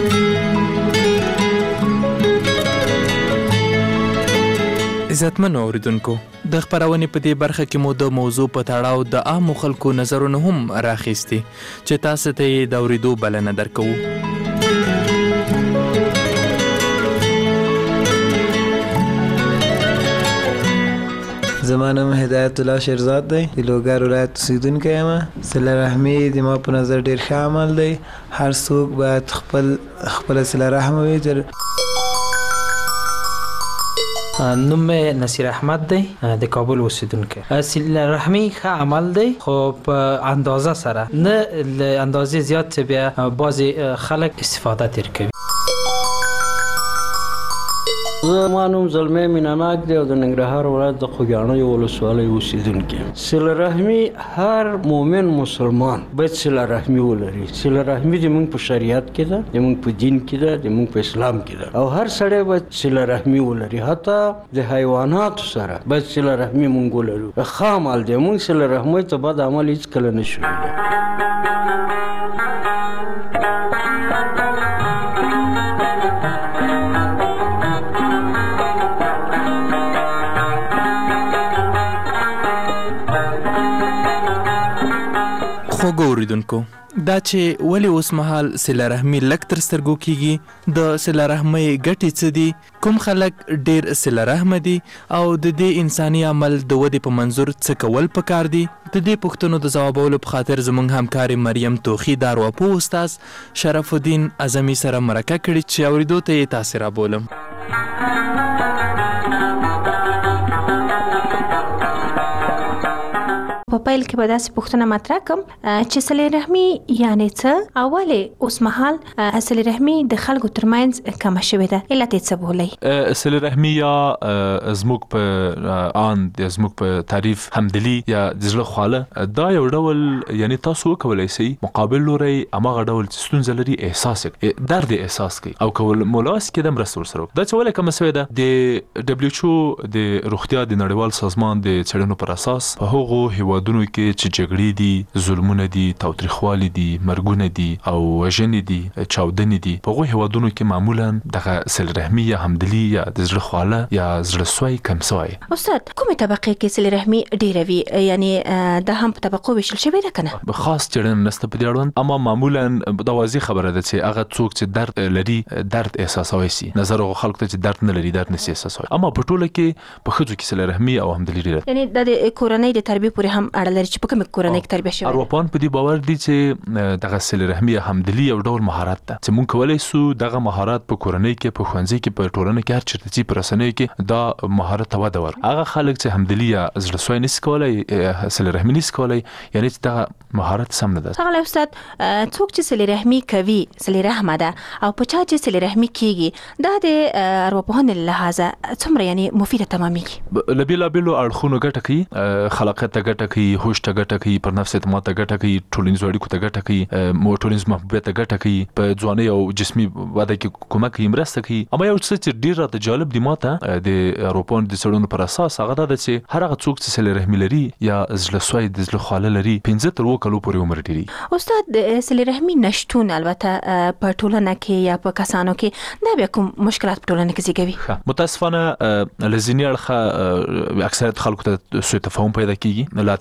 عزتمن اوریدونکو، د خبرونې په دې برخه کې مو د موضوع په تړاو د عامو خلکو نظرونه هم راخیستي چې تاسو ته یې د اوریدو بلنه درکوو. زما نوم هدایت الله شیرزاد دی، د لوګر ولایت اوسیدونکی یم. صله رحمي د ما په نظر ډیر ښه عمل دی. هر څوک باید خپل خپل صله رحم وي. نوم مې نصیر احمد دی، د کابل اوسیدونکی. صله رحمي ښه عمل دی، خو په اندازه سره نه، له اندازې زیات چې بیا بعضې خلک استفاده ترې کوي. زما نوم زلمی میناناک دی او د ننګرهار ولایت د خوږیاڼیو ولسوالۍ اوسیدونکی یم. صله رحمي هر مؤمن مسلمان باید صله رحمي ولري. صله رحمي زموږ په شریعت کې ده، زموږ په دین کې ده، زموږ په اسلام کې ده، او هر سړی باید صله رحمي ولري. حتی د حیواناتو سره باید صله رحمي موږ ولرو. ښه عمل دی. موږ صله رحمۍ ته بد عمل هېڅکله نه شو ویلی. خوږو اوریدونکو، دا چې ولې اوس مهال صله رحمي لږ تر سترګو کیږي، د صله رحمۍ ګټې څه دي، کوم خلک ډیر صله رحمه دي، او د دې انساني عمل د ودې په منظور څه کول پکار دي، د دې پوښتنو د ځوابولو په خاطر زموږ همکارې مریم توخي د ارواپوه استاد شرف الدین اعظمي سره مرکه کړې چې اوریدو ته یې تاسې رابولم. په پیل کې به داسې پوښتنه مطرح کړم چې صله رحمي یعنې څه، او ولې اوس مهال صله رحمي د خلکو ترمنځ کمه شوې ده، علت یې څه بولئ؟ صله رحمي یا زموږ په آن د زموږ په تعریف همدلي یا د زړه خواله، دا یو ډول یعنی تاسو وکولای شئ مقابل لوري هماغه ډول چې ستونزه لري احساس کړئ، درد احساس کړئ، او کول مولاس کې د مرسته ورسره دا چې ولې کمه شوې ده. د دبليو ایچ او د روغتیا د نړیوال سازمان د څېړنو پر اساس په هغو هیوادونو کې چې جګړې دي، ظلمونه دي، تاوتریخوالي دي، مرګونه دي او وژنې دي، چاودنې دي، په هغو هیوادونو کې معمولا دغه صله رحمي یا همدلي یا د زړه خواله یا زړه سوی کم سوی. استاد، کومې طبقې کې صله رحمي ډیره وي، یعنی دا هم په طبقو ویشل شوې ده که نه؟ خاص څېړنه نشته په دې اړوند، اما معمولا دا واضح خبره ده چې هغه څوک چې درد لري درد احساسوي سي، نظر هغه خلک ته چې درد نه لري درد نشي احساسوي. اما په ټوله کې په ښځو کې صله رحمي او همدلي ډیره، یعنی د کورنۍ د تربیې پورې هم اړه لري چې په کومه کورنۍ کې تربیه شوې. ارواپوهان په دې باور دي چې دغه صله رحمي همدلي یو ډول مهارت ده چې موږ کولی شو دغه مهارت په کورنۍ کې، په ښوونځي کې، په ټولنه کې، هر چېرته چې په رسنیو کې دا مهارت ته وده ورکړو. هغه خلک چې همدلي یا زړه سوی نشي کولی، صله رحمي نشي کولی، یعنی چې دغه مهارت سم نه ده. ښاغلی استاد، څوک چې صله رحمي کوي صله رحمه ده، او په چا چې صله رحمي کیږي، دا د ارواپوهنې له لحاظه څومره یعنی مفیده تمامیږي؟ له بېلابېلو اړخونو ګټه کوي، خلاقیت ته ګټه کوي، هوش ته ګټه کوي، پر نفس اعتماد ته ګټه کوي، ټولنیزو اړیکو ته ګټه کوي، مو ټولنیز محبوبیت ته ګټه کوي، په ځوانۍ او جسمي وده کې کومک کوي، مرسته کوي. اما یو څه چې ډیر راته جالب دی ماته د اروپايانو د څېړنو پر اساس هغه دا ده چې هر هغه څوک چې صله رحمي لري یا زړه سوی د زړه خواله لري پنځه تر اووه کلو پورې عمر ډیری. استاد، د صله رحمي نشتون البته په ټولنه کې یا په کسانو کې دا بیا کوم مشکلات په ټولنه کې زیږوي؟ متاسفانه له ځینې اړخه اکثریت خلکو ته سوء تفاهم پیدا کیږي، له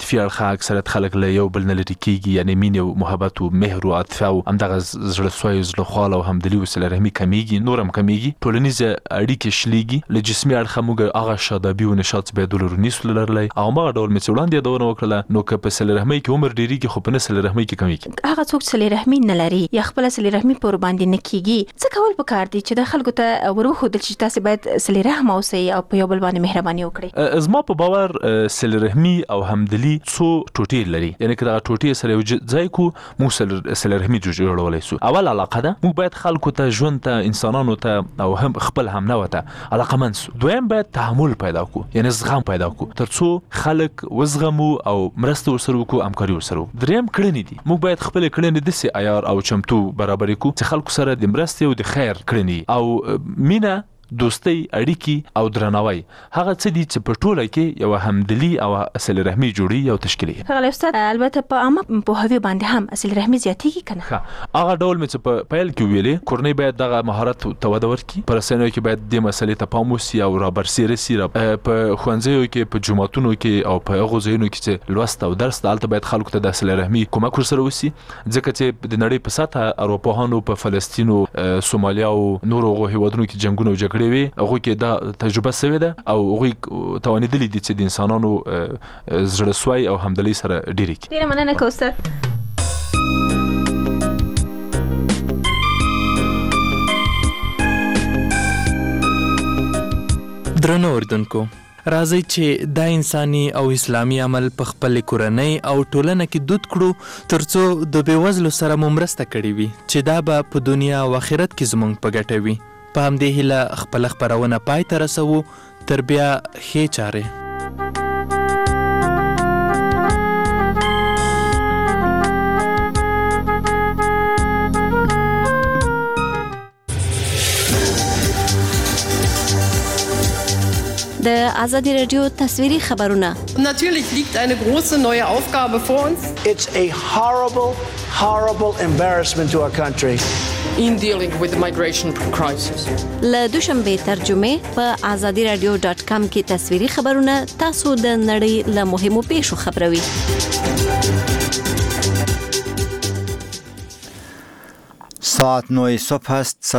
عاطفي اړخ اکثریت خلک له یو بل نه لري کیږي یعنی مینه او محبت او مهر او عاطفه او همدغه زړه سوی زړه خواله او همدلی او صله رحمي کمیږي نورم کمیږي ټولنیز اړیکې شلېږي له جسمي اړخه موږ هغه شادابي او نشاط به دولر نیسو لرلای او ما ډول مې وړاندې دونه وکړه نو که په صله رحمي کې عمر ډیریږي خو په نه صله رحمي کې کمیږي هغه څوک صله رحمي نه لري یا خپل صله رحمي پر باندې نه کیږي څه کول پکار دي چې د خلکو ته وروخو د چې تاسو باید صله رحم اوسئ او په یو بل باندې مهرباني وکړئ زما په باور صله رحمي او همدلی څو ټوټې لري یعنی که دا ټوټې سره یو ځای کو موږ صله رحمي جوړولای شو اول علاقه ده موږ باید خلکو ته ژوند ته انسانانو ته او هم خپل هم نه وته علاقه من سو دویم باید تحمل پیدا کو یعنی زغم پیدا کو ترڅو خلک وزغمو او مرسته ورسره وکړو همکاري ورسره وکړو دریم کړنې دي موږ باید خپل کړنې د سي عیار او چمتو برابر کو چې خلکو سره د مرستې او د خیر کړنې او مینا دوستي اړیکی او درناوی هغه څه دي چې په ټوله کې یو همدلی او صله رحمي جوړي او تشکیلي هغه استاد البته په عامه په هوی باندې هم صله رحمي زیاتېږي کنه هغه ډول مې چې په پیل کې ویلې کورنۍ باید دغه مهارت ته وده ورکړي پر سنوي کې باید د مسلې ته پام وسی او را برسېره سي په خوانځیو کې په جمعتونو کې او په هغه ځایونو کې چې لوست او درس دالته باید خلکو ته د صله رحمي کومک ورسره وسی ځکه چې د نړۍ په سطح اروپاهانو په فلسطین او سومالیا او نورو هیوادونو کې جنگونه او جګړې وي هغه کې دا تجربه سوي ده او هغه توانیدلې دي چې د انسانانو زړه سوی او همدلی سره ډیری کی ډیره مننه کوستر درنو اردوونکو راځي چې دا انساني او اسلامي عمل په خپل کورنۍ او ټولنه کې دود کړو ترڅو د بیوزلو سره مو مرسته کړې وي چې دا به په دنیا او آخرت کې زموږ په ګټه وي په همدې هیله خپل خپرونه پای ته رسوو تر بیا ښې چارې د آزادی رادیو تصویری خبرونه Natürlich liegt eine große neue Aufgabe vor uns. It's a horrible, horrible embarrassment to our country. In dealing with the migration crisis. له دوشنبه ترجمه په آزادی رادیو ډاټ کام کې تصویری خبرونه تاسو د نړۍ له مهمو پیښو خبروي. ساعت نو صبح است.